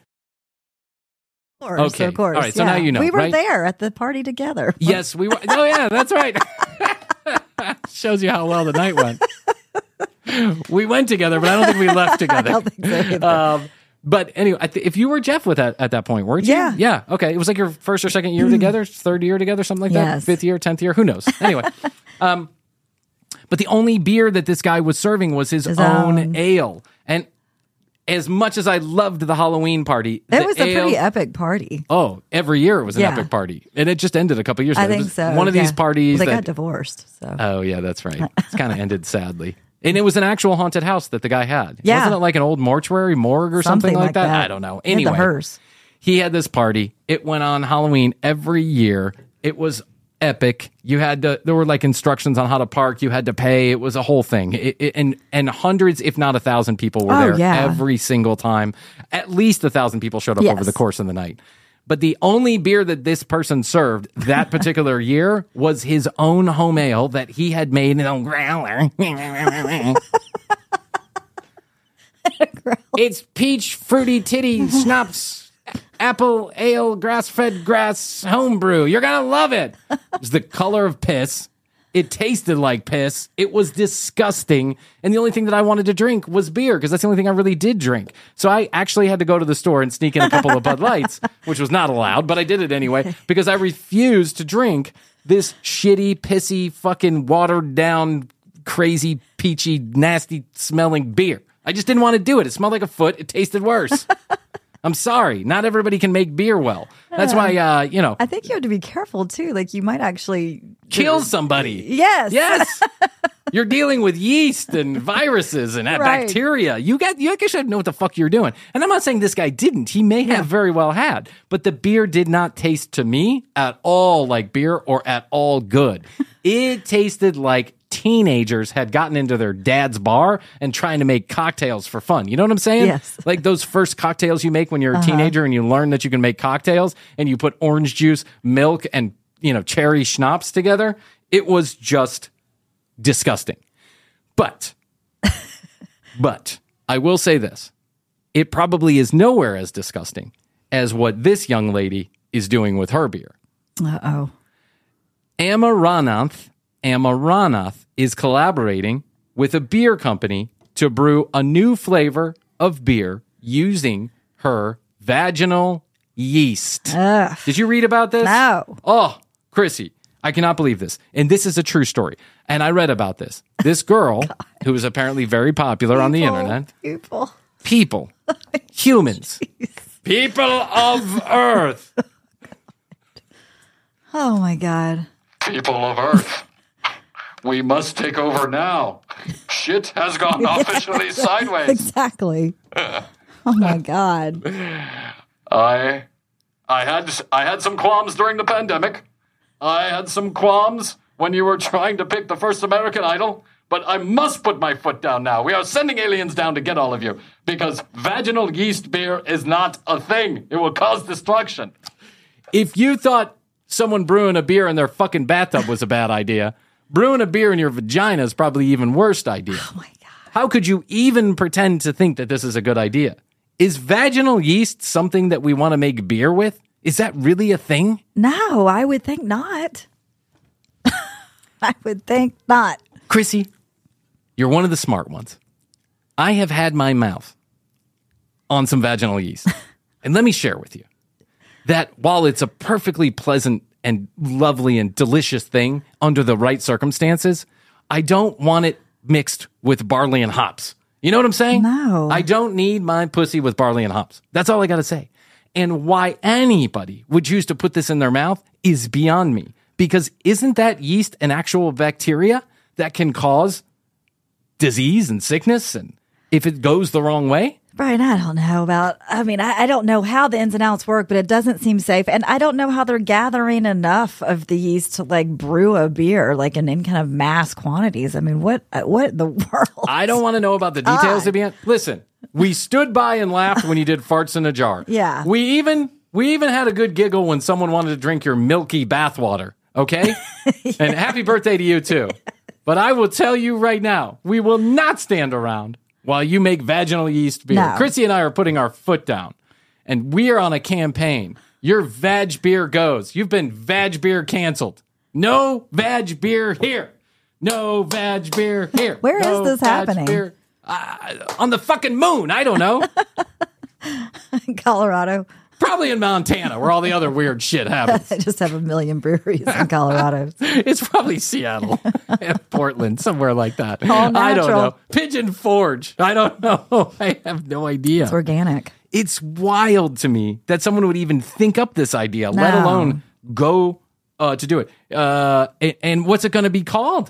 Of course. All right, so now you know, we were right? there at the party together. Yes, we were. Oh, yeah, that's right. Shows you how well the night went. We went together, but I don't think we left together. I don't think so either. But anyway, if you were Jeff with at that point, weren't you? Yeah. Yeah. Okay. It was like your first or second year together, third year together, something like that. Yes. 5th year, 10th year. Who knows? Anyway. But the only beer that this guy was serving was his own ale. And as much as I loved the Halloween party, It was a pretty epic party. Oh, every year it was an epic party. And it just ended a couple years ago. I think so. One of these parties. Well, they got divorced. So. Oh, yeah, that's right. It's kind of ended sadly. And it was an actual haunted house that the guy had. Yeah. Wasn't it like an old mortuary morgue or something like that? I don't know. Anyway, the hearse. He had this party. It went on Halloween every year. It was epic. You had to, there were like instructions on how to park. You had to pay. It was a whole thing. And hundreds, if not 1,000 people were there every single time. At least 1,000 people showed up over the course of the night. But the only beer that this person served that particular year was his own home ale that he had made in a growler. It's peach, fruity titty, schnapps, apple, ale, grass-fed grass, homebrew. You're going to love it. It's the color of piss. It tasted like piss. It was disgusting. And the only thing that I wanted to drink was beer because that's the only thing I really did drink. So I actually had to go to the store and sneak in a couple of Bud Lights, which was not allowed, but I did it anyway because I refused to drink this shitty, pissy, fucking watered down, crazy, peachy, nasty smelling beer. I just didn't want to do it. It smelled like a foot. It tasted worse. I'm sorry. Not everybody can make beer well. That's why, I think you have to be careful, too. Like, you might actually... kill somebody. Yes. Yes. You're dealing with yeast and viruses and bacteria. You should know what the fuck you're doing. And I'm not saying this guy didn't. He may have very well had. But the beer did not taste to me at all like beer or at all good. It tasted like teenagers had gotten into their dad's bar and trying to make cocktails for fun. You know what I'm saying? Yes. Like those first cocktails you make when you're a teenager and you learn that you can make cocktails and you put orange juice, milk, and cherry schnapps together. It was just disgusting. But I will say this. It probably is nowhere as disgusting as what this young lady is doing with her beer. Uh-oh. Amaranath is collaborating with a beer company to brew a new flavor of beer using her vaginal yeast. Ugh. Did you read about this? No. Oh, Chrissy, I cannot believe this. And this is a true story. And I read about this. This girl, who is apparently very popular on the internet. People. Humans. People of Earth. Oh, my God. People of Earth. We must take over now. Shit has gone officially sideways. Exactly. Oh, my God. I had some qualms during the pandemic. I had some qualms when you were trying to pick the first American Idol. But I must put my foot down now. We are sending aliens down to get all of you because vaginal yeast beer is not a thing. It will cause destruction. If you thought someone brewing a beer in their fucking bathtub was a bad idea, brewing a beer in your vagina is probably even worst idea. Oh, my God. How could you even pretend to think that this is a good idea? Is vaginal yeast something that we want to make beer with? Is that really a thing? No, I would think not. I would think not. Chrissy, you're one of the smart ones. I have had my mouth on some vaginal yeast. And let me share with you that while it's a perfectly pleasant and lovely and delicious thing under the right circumstances, I don't want it mixed with barley and hops. You know what I'm saying? No. I don't need my pussy with barley and hops. That's all I got to say. And why anybody would choose to put this in their mouth is beyond me. Because isn't that yeast an actual bacteria that can cause disease and sickness? And if it goes the wrong way? Brian, I don't know about, I don't know how the ins and outs work, but it doesn't seem safe. And I don't know how they're gathering enough of the yeast to like brew a beer, like in kind of mass quantities. I mean, what in the world? I don't want to know about the details to be honest. Listen, we stood by and laughed when you did farts in a jar. Yeah. We even had a good giggle when someone wanted to drink your milky bathwater. Okay? And happy birthday to you too. But I will tell you right now, we will not stand around while you make vaginal yeast beer. No. Chrissy and I are putting our foot down, and we are on a campaign. Your vag beer goes. You've been vag beer canceled. No vag beer here. No vag beer here. Where is this vag happening? Beer, on the fucking moon. I don't know. Colorado. Probably in Montana, where all the other weird shit happens. I just have a million breweries in Colorado. It's probably Seattle, Portland, somewhere like that. All I don't natural. know. Pigeon Forge. I don't know. I have no idea. It's organic. It's wild to me that someone would even think up this idea, let No. alone go to do it. And what's it going to be called?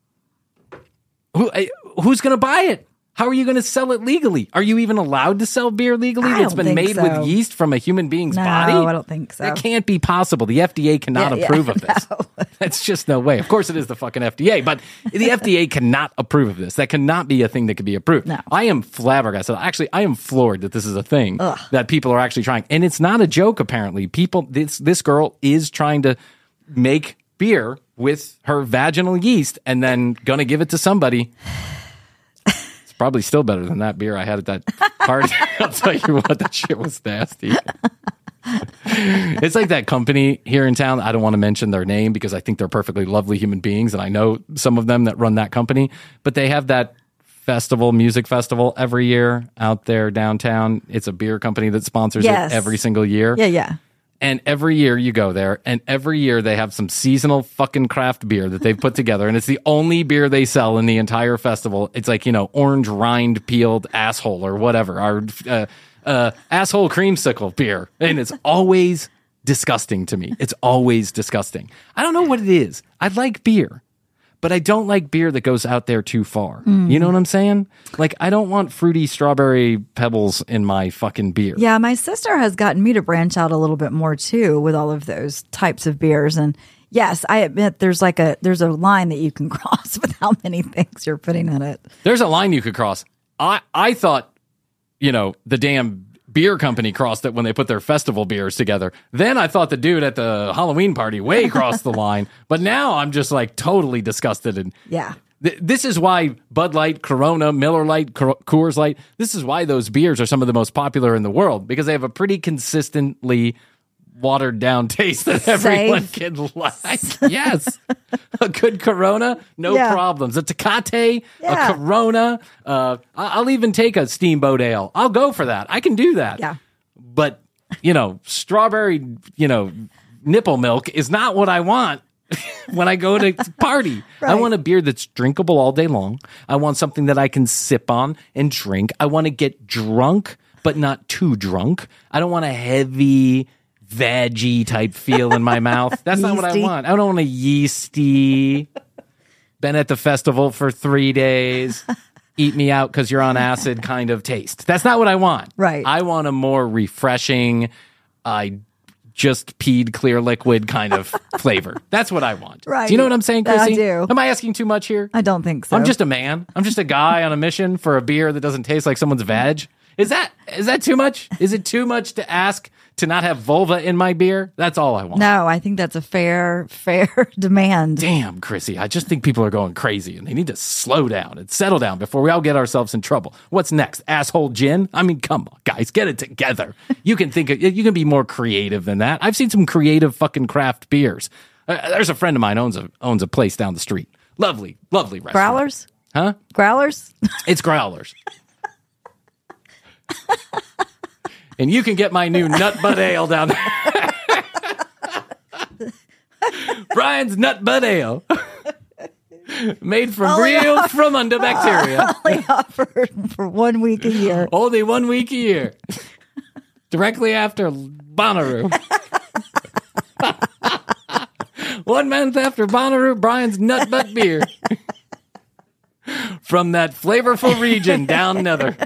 Who's going to buy it? How are you going to sell it legally? Are you even allowed to sell beer legally I that's don't been think made so. with yeast from a human being's No, body? I don't think so. That can't be possible. The FDA cannot Yeah, approve of this. no. That's just no way. Of course, it is the fucking FDA, but the FDA cannot approve of this. That cannot be a thing that can be approved. No. I am flabbergasted. Actually, I am floored that this is a thing that people are actually trying, and it's not a joke. Apparently, this girl is trying to make beer with her vaginal yeast, and then gonna give it to somebody. Probably still better than that beer I had at that party. I'll tell you what, that shit was nasty. It's like that company here in town. I don't want to mention their name because I think they're perfectly lovely human beings, and I know some of them that run that company. But they have that music festival every year out there downtown. It's a beer company that sponsors Yes. it every single year. Yeah. And every year you go there, and every year they have some seasonal fucking craft beer that they've put together, and it's the only beer they sell in the entire festival. It's like, orange rind peeled asshole or whatever, our asshole creamsicle beer, and it's always disgusting to me. It's always disgusting. I don't know what it is. I like beer, but I don't like beer that goes out there too far. You know what I'm saying? Like, I don't want fruity strawberry pebbles in my fucking beer. Yeah, my sister has gotten me to branch out a little bit more too with all of those types of beers. And yes, I admit there's a line that you can cross with how many things you're putting in it. There's a line you could cross. I thought, the damn beer company crossed it when they put their festival beers together. Then I thought the dude at the Halloween party way crossed the line. But now I'm just like totally disgusted. And Yeah. this is why Bud Light, Corona, Miller Lite, Coors Light, this is why those beers are some of the most popular in the world, because they have a pretty consistently watered down taste that everyone can like. Yes. A good Corona, no problems. A Tecate, a Corona. I'll even take a Steamboat Ale. I'll go for that. I can do that. Yeah. But, strawberry, nipple milk is not what I want when I go to party. Right. I want a beer that's drinkable all day long. I want something that I can sip on and drink. I want to get drunk, but not too drunk. I don't want a heavy, veggie type feel in my mouth. That's not what I want. I don't want a yeasty, been at the festival for 3 days, eat me out because you're on acid kind of taste. That's not what I want. Right. I want a more refreshing, I just peed clear liquid kind of flavor. That's what I want. Right. Do you know what I'm saying, Chrissy? I do. Am I asking too much here? I don't think so. I'm just a man. I'm just a guy on a mission for a beer that doesn't taste like someone's vag. Is that too much? Is it too much to ask to not have vulva in my beer? That's all I want. No, I think that's a fair demand. Damn, Chrissy, I just think people are going crazy and they need to slow down and settle down before we all get ourselves in trouble. What's next? Asshole gin? I mean, come on, guys, get it together. You can be more creative than that. I've seen some creative fucking craft beers. There's a friend of mine owns a place down the street. Lovely restaurant. Growlers? Huh? Growlers? It's Growlers. And you can get my new Nut Butt Ale down there. Brian's Nut Butt Ale. Made from real from under bacteria. Only offered for 1 week a year. Only 1 week a year. Directly after Bonnaroo. 1 month after Bonnaroo, Brian's Nut Butt Beer. From that flavorful region down nether.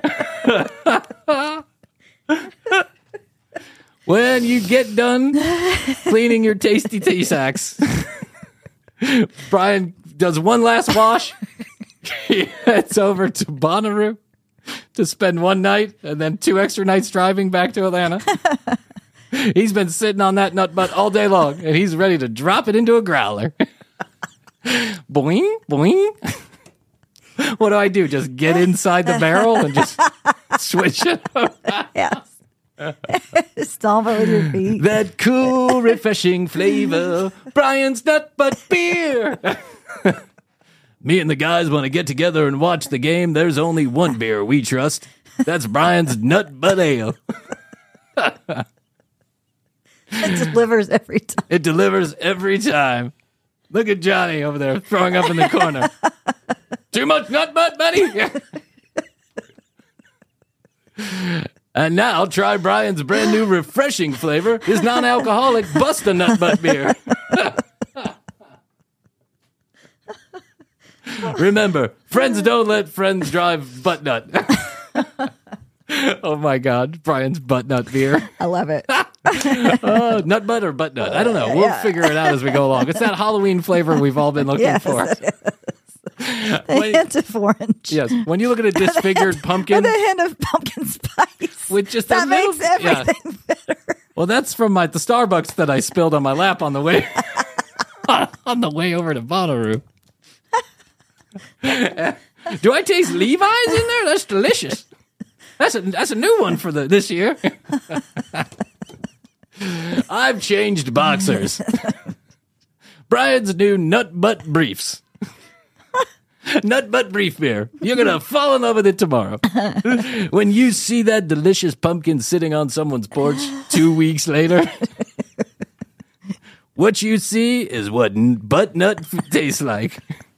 When you get done cleaning your tasty tea sacks, Brian does one last wash. He heads over to Bonnaroo to spend 1 night and then 2 extra nights driving back to Atlanta. He's been sitting on that nut butt all day long, and he's ready to drop it into a growler. Boing, boing. What do I do? Just get inside the barrel and just switch it around? Yes. Stomp it with your feet. That cool, refreshing flavor. Brian's Nut Butt Beer. Me and the guys want to get together and watch the game. There's only one beer we trust. That's Brian's Nut Butt Ale. It delivers every time. It delivers every time. Look at Johnny over there throwing up in the corner. Too much nut butt, buddy? And now try Brian's brand new refreshing flavor, his non-alcoholic Bust-A-Nut Butt Beer. Remember, friends don't let friends drive butt nut. Oh my God, Brian's butt nut beer. I love it. Nut butt or butt nut? I don't know. We'll figure it out as we go along. It's that Halloween flavor we've all been looking for. The hint of orange. Yes, when you look at a disfigured pumpkin. With a hint of pumpkin spice. With just that makes everything better. Well, that's from the Starbucks that I spilled on my lap on the way on the way over to Bonnaroo. Do I taste Levi's in there? That's delicious. That's a new one for this year. I've changed boxers. Brian's new Nut Butt Briefs. Nut Butt Brief Beer. You're going to fall in love with it tomorrow. When you see that delicious pumpkin sitting on someone's porch 2 weeks later, what you see is what butt nut tastes like.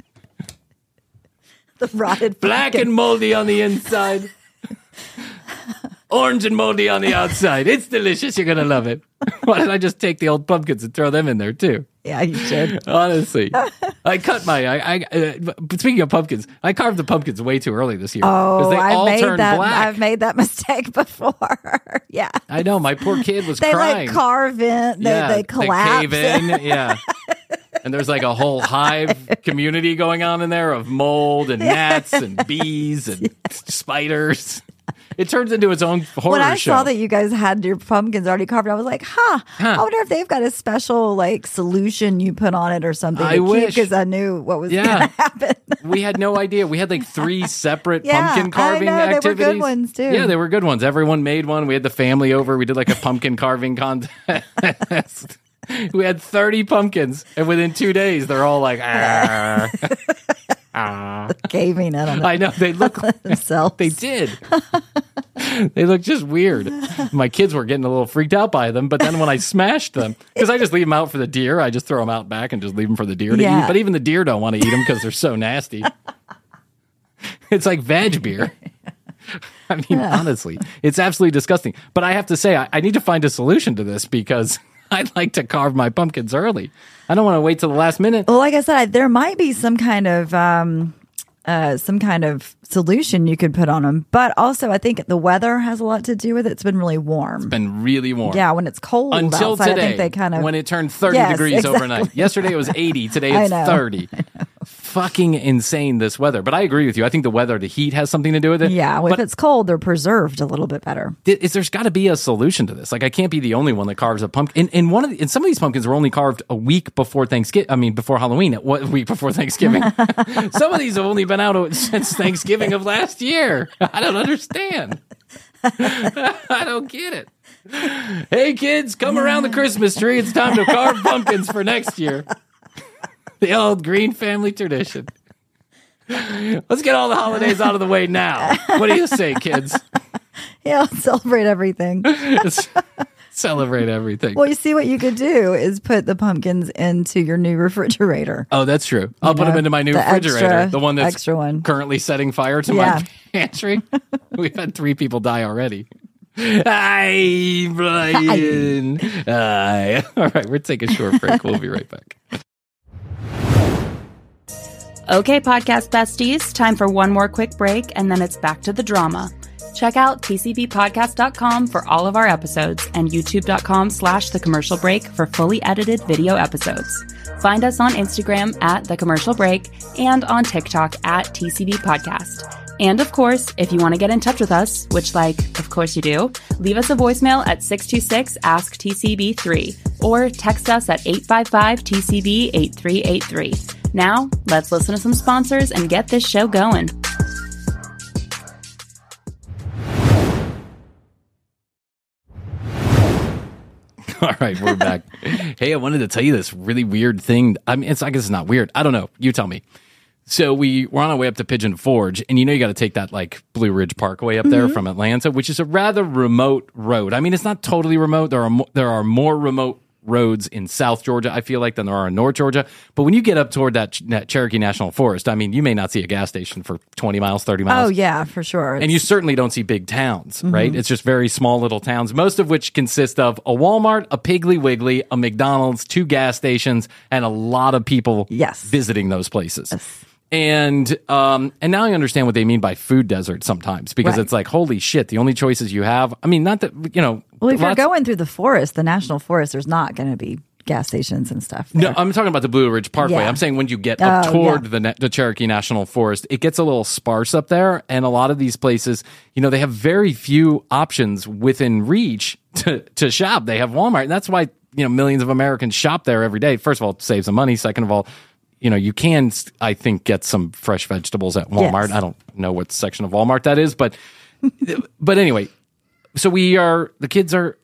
The rotted Black pumpkin. and moldy on the inside. Orange and moldy on the outside. It's delicious. You're going to love it. Why don't I just take the old pumpkins and throw them in there too? Yeah, you should. Honestly. I cut speaking of pumpkins, I carved the pumpkins way too early this year. Oh, they all turned black. I've made that mistake before. Yeah. I know. My poor kid was They crying. like carve in. They collapse. They cave in. Yeah. And there's like a whole hive community going on in there of mold and gnats and bees and spiders. It turns into its own horror When I show. saw that you guys had your pumpkins already carved, I was like, I wonder if they've got a special like solution you put on it or something. I wish. Because I knew what was going to happen. We had no idea. We had like 3 separate Yeah, pumpkin carving I know. They were activities. good ones, too. Yeah, they were good ones. Everyone made one. We had the family over. We did like a pumpkin carving contest. We had 30 pumpkins, and within 2 days, they're all like, Caving at them I know they look. themselves. They did. They look just weird. My kids were getting a little freaked out by them, but then when I smashed them, because I just leave them out for the deer, I just throw them out back and just leave them for the deer to Yeah. eat. But even the deer don't want to eat them because they're so nasty. It's like veg beer. I mean, honestly, it's absolutely disgusting. But I have to say, I need to find a solution to this because I like to carve my pumpkins early. I don't want to wait till the last minute. Well, like I said, there might be some kind of solution you could put on them, but also I think the weather has a lot to do with it. It's been really warm. It's been really warm. Yeah, when it's cold Until outside, today, I think they kind of when it turned 30 Yes, degrees exactly. overnight. Yesterday it was 80. Today I it's know. 30. Fucking insane, this weather. But I agree with you. I think the weather, the heat has something to do with it. Yeah, well, But if it's cold, they're preserved a little bit better. there's got to be a solution to this. Like, I can't be the only one that carves a pumpkin. And some of these pumpkins were only carved a week before Thanksgiving. I mean, before Halloween. What week before Thanksgiving? Some of these have only been out since Thanksgiving of last year. I don't understand. I don't get it. Hey, kids, come around the Christmas tree. It's time to carve pumpkins for next year. The old Green family tradition. Let's get all the holidays out of the way now. What do you say, kids? Yeah, celebrate everything. Celebrate everything. Well, you see what you could do is put the pumpkins into your new refrigerator. Oh, that's true. I'll put them into my new the refrigerator, extra- the one that's extra one. currently setting fire to Yeah. my pantry. We've had 3 people die already. Hi, Brian. Hi. All right, we're taking a short break. We'll be right back. Okay, podcast besties, time for one more quick break, and then it's back to the drama. Check out tcbpodcast.com for all of our episodes and youtube.com/The Commercial Break for fully edited video episodes. Find us on Instagram at The Commercial Break and on TikTok at TCB Podcast. And of course, if you want to get in touch with us, which of course you do, leave us a voicemail at 626-ASK-TCB3 or text us at 855-TCB-8383. Now, let's listen to some sponsors and get this show going. All right, we're back. Hey, I wanted to tell you this really weird thing. I mean, I guess it's not weird. I don't know. You tell me. So we're on our way up to Pigeon Forge, and you know you got to take that Blue Ridge Parkway up there from Atlanta, which is a rather remote road. I mean, it's not totally remote. There are more remote roads in South Georgia, I feel like, than there are in North Georgia. But when you get up toward that Cherokee National Forest, I mean, you may not see a gas station for 20 miles, 30 miles. Oh, yeah, for sure. And you certainly don't see big towns, right? It's just very small little towns, most of which consist of a Walmart, a Piggly Wiggly, a McDonald's, 2 gas stations, and a lot of people visiting those places. Yes. And now I understand what they mean by food desert sometimes, because it's like, holy shit, the only choices you have. I mean, not that, Well, if you're going through the forest, the national forest, there's not going to be gas stations and stuff there. No, I'm talking about the Blue Ridge Parkway. Yeah. I'm saying when you get up toward the Cherokee National Forest, it gets a little sparse up there. And a lot of these places, they have very few options within reach to shop. They have Walmart. And that's why, millions of Americans shop there every day. First of all, it saves them money. Second of all, you can, I think, get some fresh vegetables at Walmart. Yes. I don't know what section of Walmart that is, but anyway, so the kids are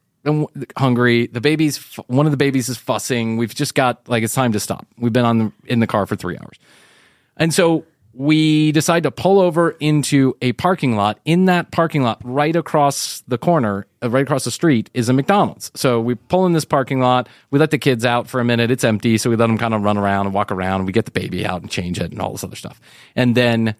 hungry. One of the babies is fussing. We've just got, it's time to stop. We've been in the car for 3 hours. And so we decide to pull over into a parking lot. In that parking lot, right across the corner, right across the street, is a McDonald's. So we pull in this parking lot. We let the kids out for a minute. It's empty, so we let them kind of run around and walk around. And we get the baby out and change it and all this other stuff. And then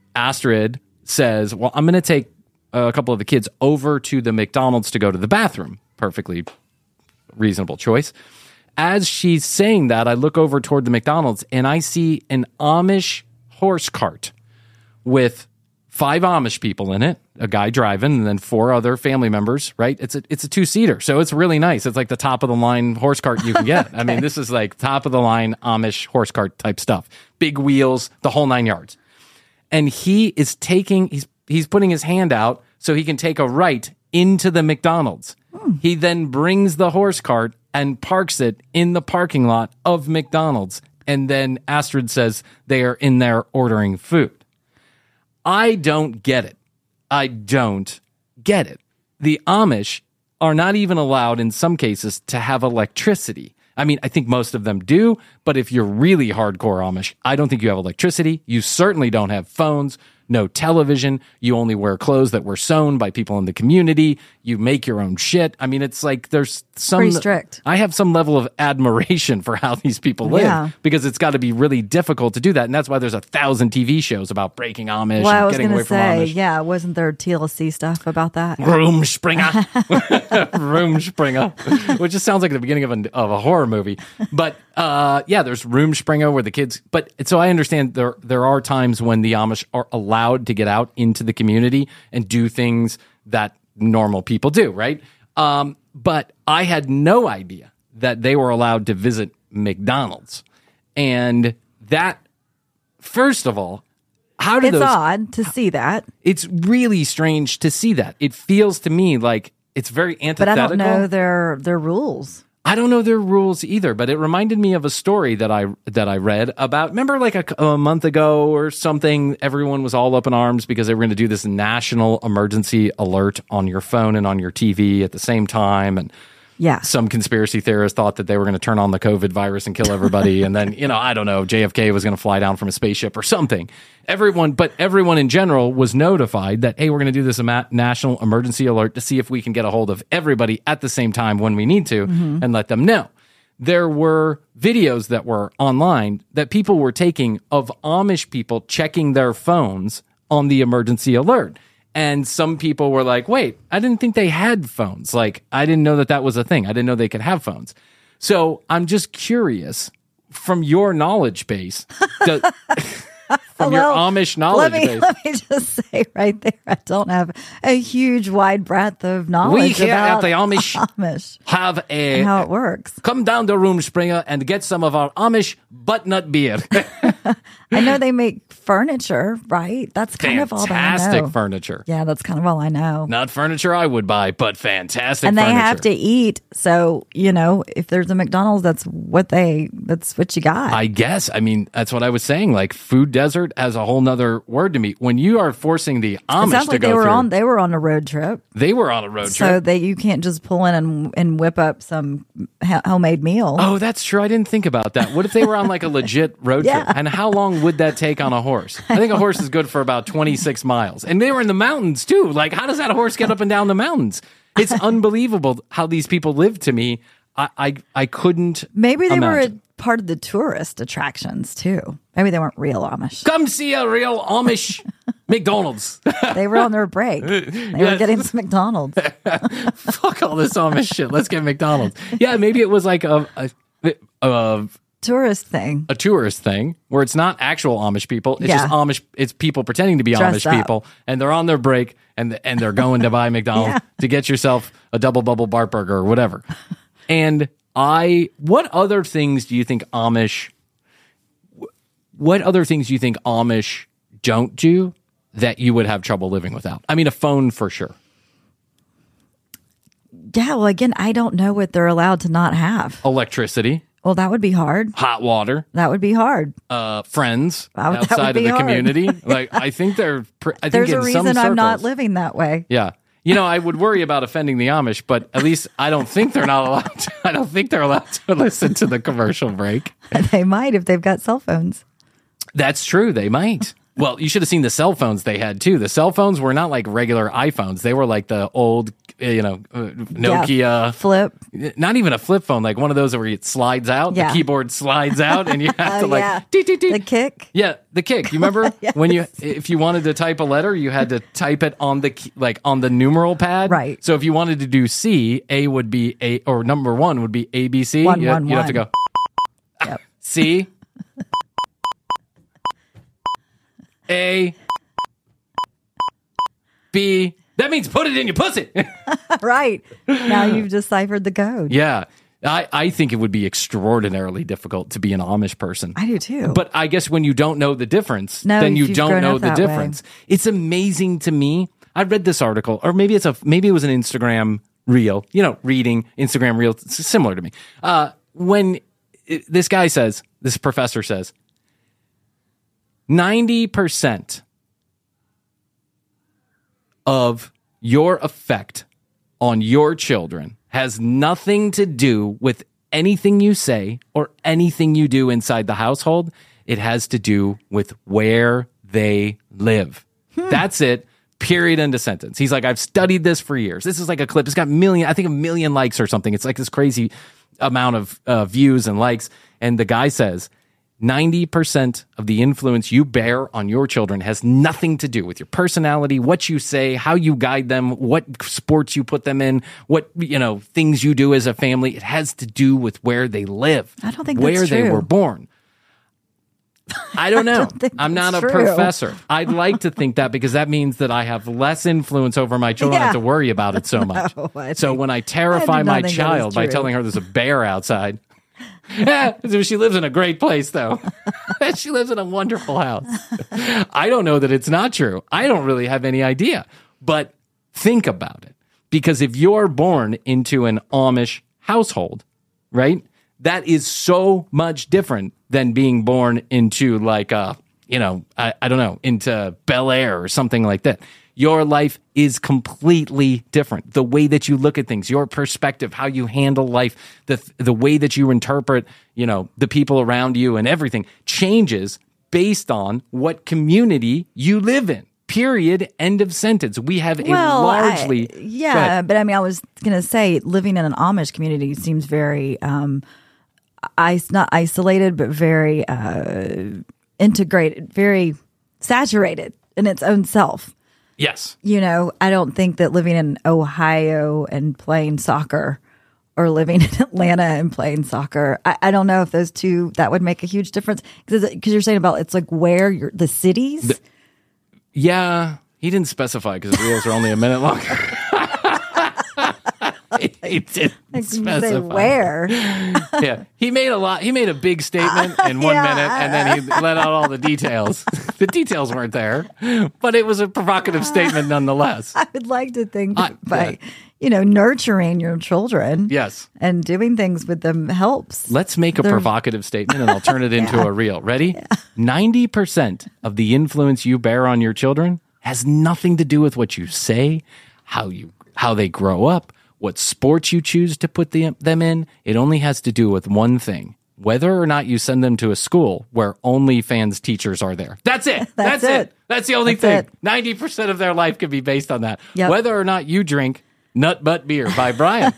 Astrid says, well, I'm going to take a couple of the kids over to the McDonald's to go to the bathroom. Perfectly reasonable choice. As she's saying that, I look over toward the McDonald's and I see an Amish horse cart with 5 Amish people in it, a guy driving, and then 4 other family members, right? It's a 2-seater, so it's really nice. It's like the top of the line horse cart you can get. I mean, this is like top of the line Amish horse cart type stuff. Big wheels, the whole 9 yards. And he is he's putting his hand out so he can take a right into the McDonald's. He then brings the horse cart and parks it in the parking lot of McDonald's. And then Astrid says they are in there ordering food. I don't get it. I don't get it. The Amish are not even allowed in some cases to have electricity. I mean, I think most of them do, but if you're really hardcore Amish, I don't think you have electricity. You certainly don't have phones, no television. You only wear clothes that were sewn by people in the community. You make your own shit. I mean, it's like there's some... Pretty strict. I have some level of admiration for how these people live Yeah. because it's got to be really difficult to do that. And that's why there's 1,000 TV shows about breaking Amish Well, I and was getting going away to from say, Amish. yeah, wasn't there TLC stuff about that? Rumspringa, Rumspringa, which just sounds like the beginning of a horror movie. But yeah, there's Rumspringa where the kids. But so I understand there are times when the Amish are allowed to get out into the community and do things that normal people do, right? But I had no idea that they were allowed to visit McDonald's, and that, first of all, how do It's those? odd to see that, It's really strange to see that. It feels to me like it's very but I antithetical. don't know their rules. I don't know their rules either, but it reminded me of a story that I read about. Remember, like a month ago or something, everyone was all up in arms because they were going to do this national emergency alert on your phone and on your TV at the same time, and Yeah. some conspiracy theorists thought that they were going to turn on the COVID virus and kill everybody. And then, I don't know, JFK was going to fly down from a spaceship or something. Everyone in general was notified that, hey, we're going to do this national emergency alert to see if we can get a hold of everybody at the same time when we need to and let them know. There were videos that were online that people were taking of Amish people checking their phones on the emergency alert. And some people were like, wait, I didn't think they had phones. Like, I didn't know that was a thing. I didn't know they could have phones. So I'm just curious, from your knowledge base, from your Amish knowledge base. Let me just say right there, I don't have a huge wide breadth of knowledge We here about at the Amish Amish have and how it works. come down to Rumspringa and get some of our Amish butt-nut beer. I know they make furniture, right? That's kind of all that I know. Fantastic furniture. Yeah, that's kind of all I know. Not furniture I would buy, but fantastic And they furniture. have to eat, so if there's a McDonald's, that's what you got. I guess. I mean, that's what I was saying. Like, food desert has a whole nother word to me. When you are forcing the it Amish sounds to like go they were through, they were on a road trip, they were on a road so trip. you can't just pull in and whip up some homemade meal. Oh, that's true. I didn't think about that. What if they were on like a legit road Yeah. trip? And how long would that take on a horse? I think a horse is good for about 26 miles. And they were in the mountains too. Like, how does that horse get up and down the mountains? It's unbelievable how these people live to me. I couldn't. Maybe they were imagine. a part of the tourist attractions too. Maybe they weren't real Amish. Come see a real Amish McDonald's. They were on their break. They were getting some McDonald's. Fuck all this Amish shit. Let's get McDonald's. Yeah, maybe it was like a Tourist thing. tourist thing where it's not actual Amish people. It's Yeah. just Amish. It's people pretending to be Dressed Amish up. people, and they're on their break, and they're going to buy McDonald's Yeah. to get yourself a double bubble Bart burger or whatever. And what other things do you think Amish? What other things do you think Amish don't do that you would have trouble living without? I mean, a phone for sure. Yeah, well, again, I don't know what they're allowed to not have. Electricity, Well, that would be hard. hot water, That would be hard. friends That would outside of be the hard. community. Like, I think they're. I think There's a in some reason I'm not circles- living that way. Yeah. I would worry about offending the Amish, but at least I don't think they're not allowed to, I don't think they're allowed to listen to the commercial break. They might if they've got cell phones. That's true. They might. Well, you should have seen the cell phones they had too. The cell phones were not like regular iPhones. They were like the old, Nokia. Yeah, flip. Not even a flip phone, like one of those where it slides out. Yeah. The keyboard slides out, and you have to like yeah. dee, dee, dee. The kick. Yeah, the kick. You remember Yes. when if you wanted to type a letter, you had to type it on the on the numeral pad. Right. So if you wanted to do C, A would be A, or number 1 would be ABC. One, You'd have to go Yep. C A B. That means put it in your pussy. Right. Now you've deciphered the code. Yeah. I think it would be extraordinarily difficult to be an Amish person. I do too. But I guess when you don't know the difference, No, then you if you've don't grown know up the that way. difference. It's amazing to me I read this article, or maybe it was an Instagram reel, reading Instagram reel. It's similar to me. This professor says, 90% of your effect on your children has nothing to do with anything you say or anything you do inside the household. It has to do with where they live. That's it. Period. End of sentence. He's like, I've studied this for years. This is like a clip. It's got a million likes or something. It's like this crazy amount of views and likes. And the guy says, 90% of the influence you bear on your children has nothing to do with your personality, what you say, how you guide them, what sports you put them in, what, things you do as a family. It has to do with where they live. I don't think where that's true. they were born. I don't know. I'm not a professor. I'd like to think that, because that means that I have less influence over my children. I don't have to worry about it so much. So when I terrify my child by telling her there's a bear outside, she lives in a great place, though. She lives in a wonderful house. I don't know that it's not true. I don't really have any idea. But think about it. Because if you're born into an Amish household, right, that is so much different than being born into into Bel Air or something like that. Your life is completely different. The way that you look at things, your perspective, how you handle life, the way that you interpret, the people around you and everything changes based on what community you live in. Period. End of sentence. We have but I was going to say, living in an Amish community seems very, not isolated, but very integrated, very saturated in its own self. Yes. I don't think that living in Ohio and playing soccer, or living in Atlanta and playing soccer, I don't know if those two, that would make a huge difference. Because you're saying about, it's like where the cities? Yeah. He didn't specify, because his reels are only a minute long. He didn't specify. Where? Yeah. He made a big statement in 1 minute, and then he let out all the details. The details weren't there, but it was a provocative statement nonetheless. I would like to think by nurturing your children, yes, and doing things with them helps. Let's make a provocative statement, and I'll turn it into a reel. Ready? 90% of the influence you bear on your children has nothing to do with what you say, how they grow up, what sports you choose to put them in. It only has to do with one thing: whether or not you send them to a school where OnlyFans teachers are there. That's it. That's it. That's the only thing. 90% of their life could be based on that. Yep. Whether or not you drink Nut Butt Beer by Brian.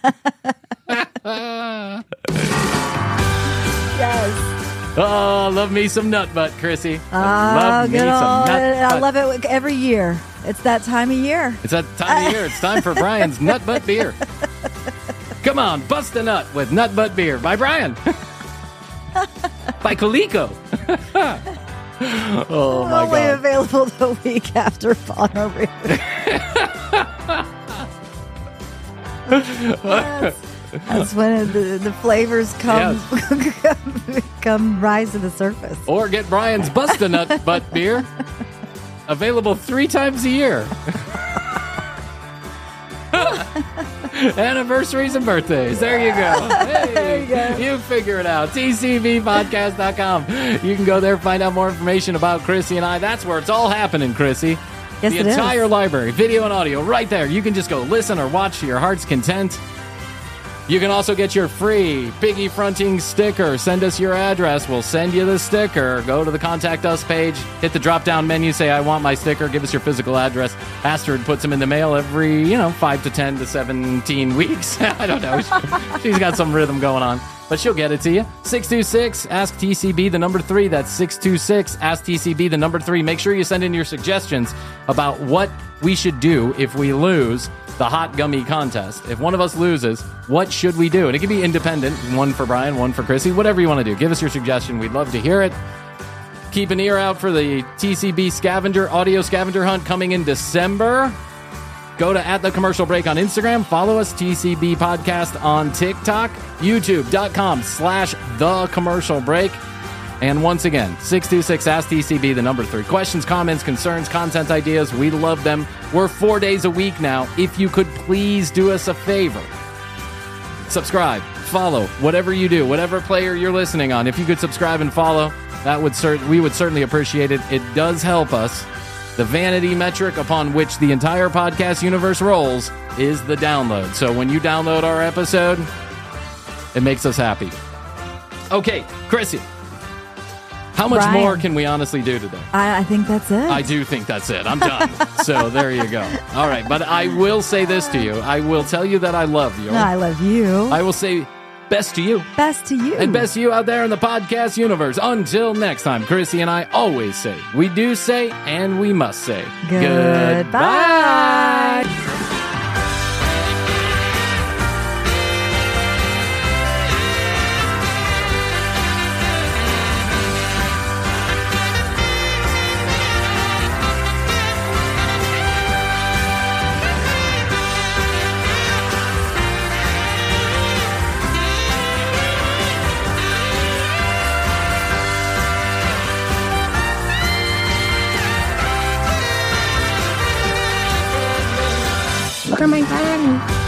Yes. Oh, love me some Nut Butt, Chrissy. Love me some Nut Butt. I love it every year. It's that time of year. It's that time of year. It's time for Brian's Nut Butt Beer. Come on, bust a nut with Nut Butt Beer by Brian. By Coleco. Oh, my Only God. available the week after Bonnaroo. That's when the flavors come rise to the surface. Or get Brian's Bust a Nut Butt Beer. Available 3 times a year. Anniversaries and birthdays. There you go. Hey, There you go. You figure it out. TCBpodcast.com. You can go there, find out more information about Chrissy and I. That's where it's all happening, Chrissy. Yes, the it is. entire library, video and audio, right there. You can just go listen or watch to your heart's content. You can also get your free Piggy Fronting sticker. Send us your address. We'll send you the sticker. Go to the Contact Us page. Hit the drop-down menu. Say, I want my sticker. Give us your physical address. Astrid puts them in the mail every, 5 to 10 to 17 weeks. I don't know. She's got some rhythm going on. But she'll get it to you. 626 Ask TCB, the number 3. That's 626 Ask TCB, the number 3. Make sure you send in your suggestions about what we should do if we lose the hot gummy contest. If one of us loses, what should we do? And it can be independent. One for Brian, one for Chrissy, whatever you want to do. Give us your suggestion. We'd love to hear it. Keep an ear out for the TCB audio scavenger hunt coming in December. Go to @thecommercial break on Instagram. Follow us, TCB Podcast on TikTok, youtube.com/thecommercial break. And once again, 626 Ask TCB, the number 3. Questions, comments, concerns, content ideas. We love them. We're 4 days a week now. If you could please do us a favor, subscribe, follow, whatever you do, whatever player you're listening on. If you could subscribe and follow, we would certainly appreciate it. It does help us. The vanity metric upon which the entire podcast universe rolls is the download. So when you download our episode, it makes us happy. Okay, Chrissy. How much Ryan. more can we honestly do today? I think that's it. I do think that's it. I'm done. So there you go. All right, but I will say this to you. I will tell you that I love you. I love you. I will say best to you. Best to you. And best to you out there in the podcast universe. Until next time, Chrissy and I always say, we do say, and we must say, Goodbye. Come on,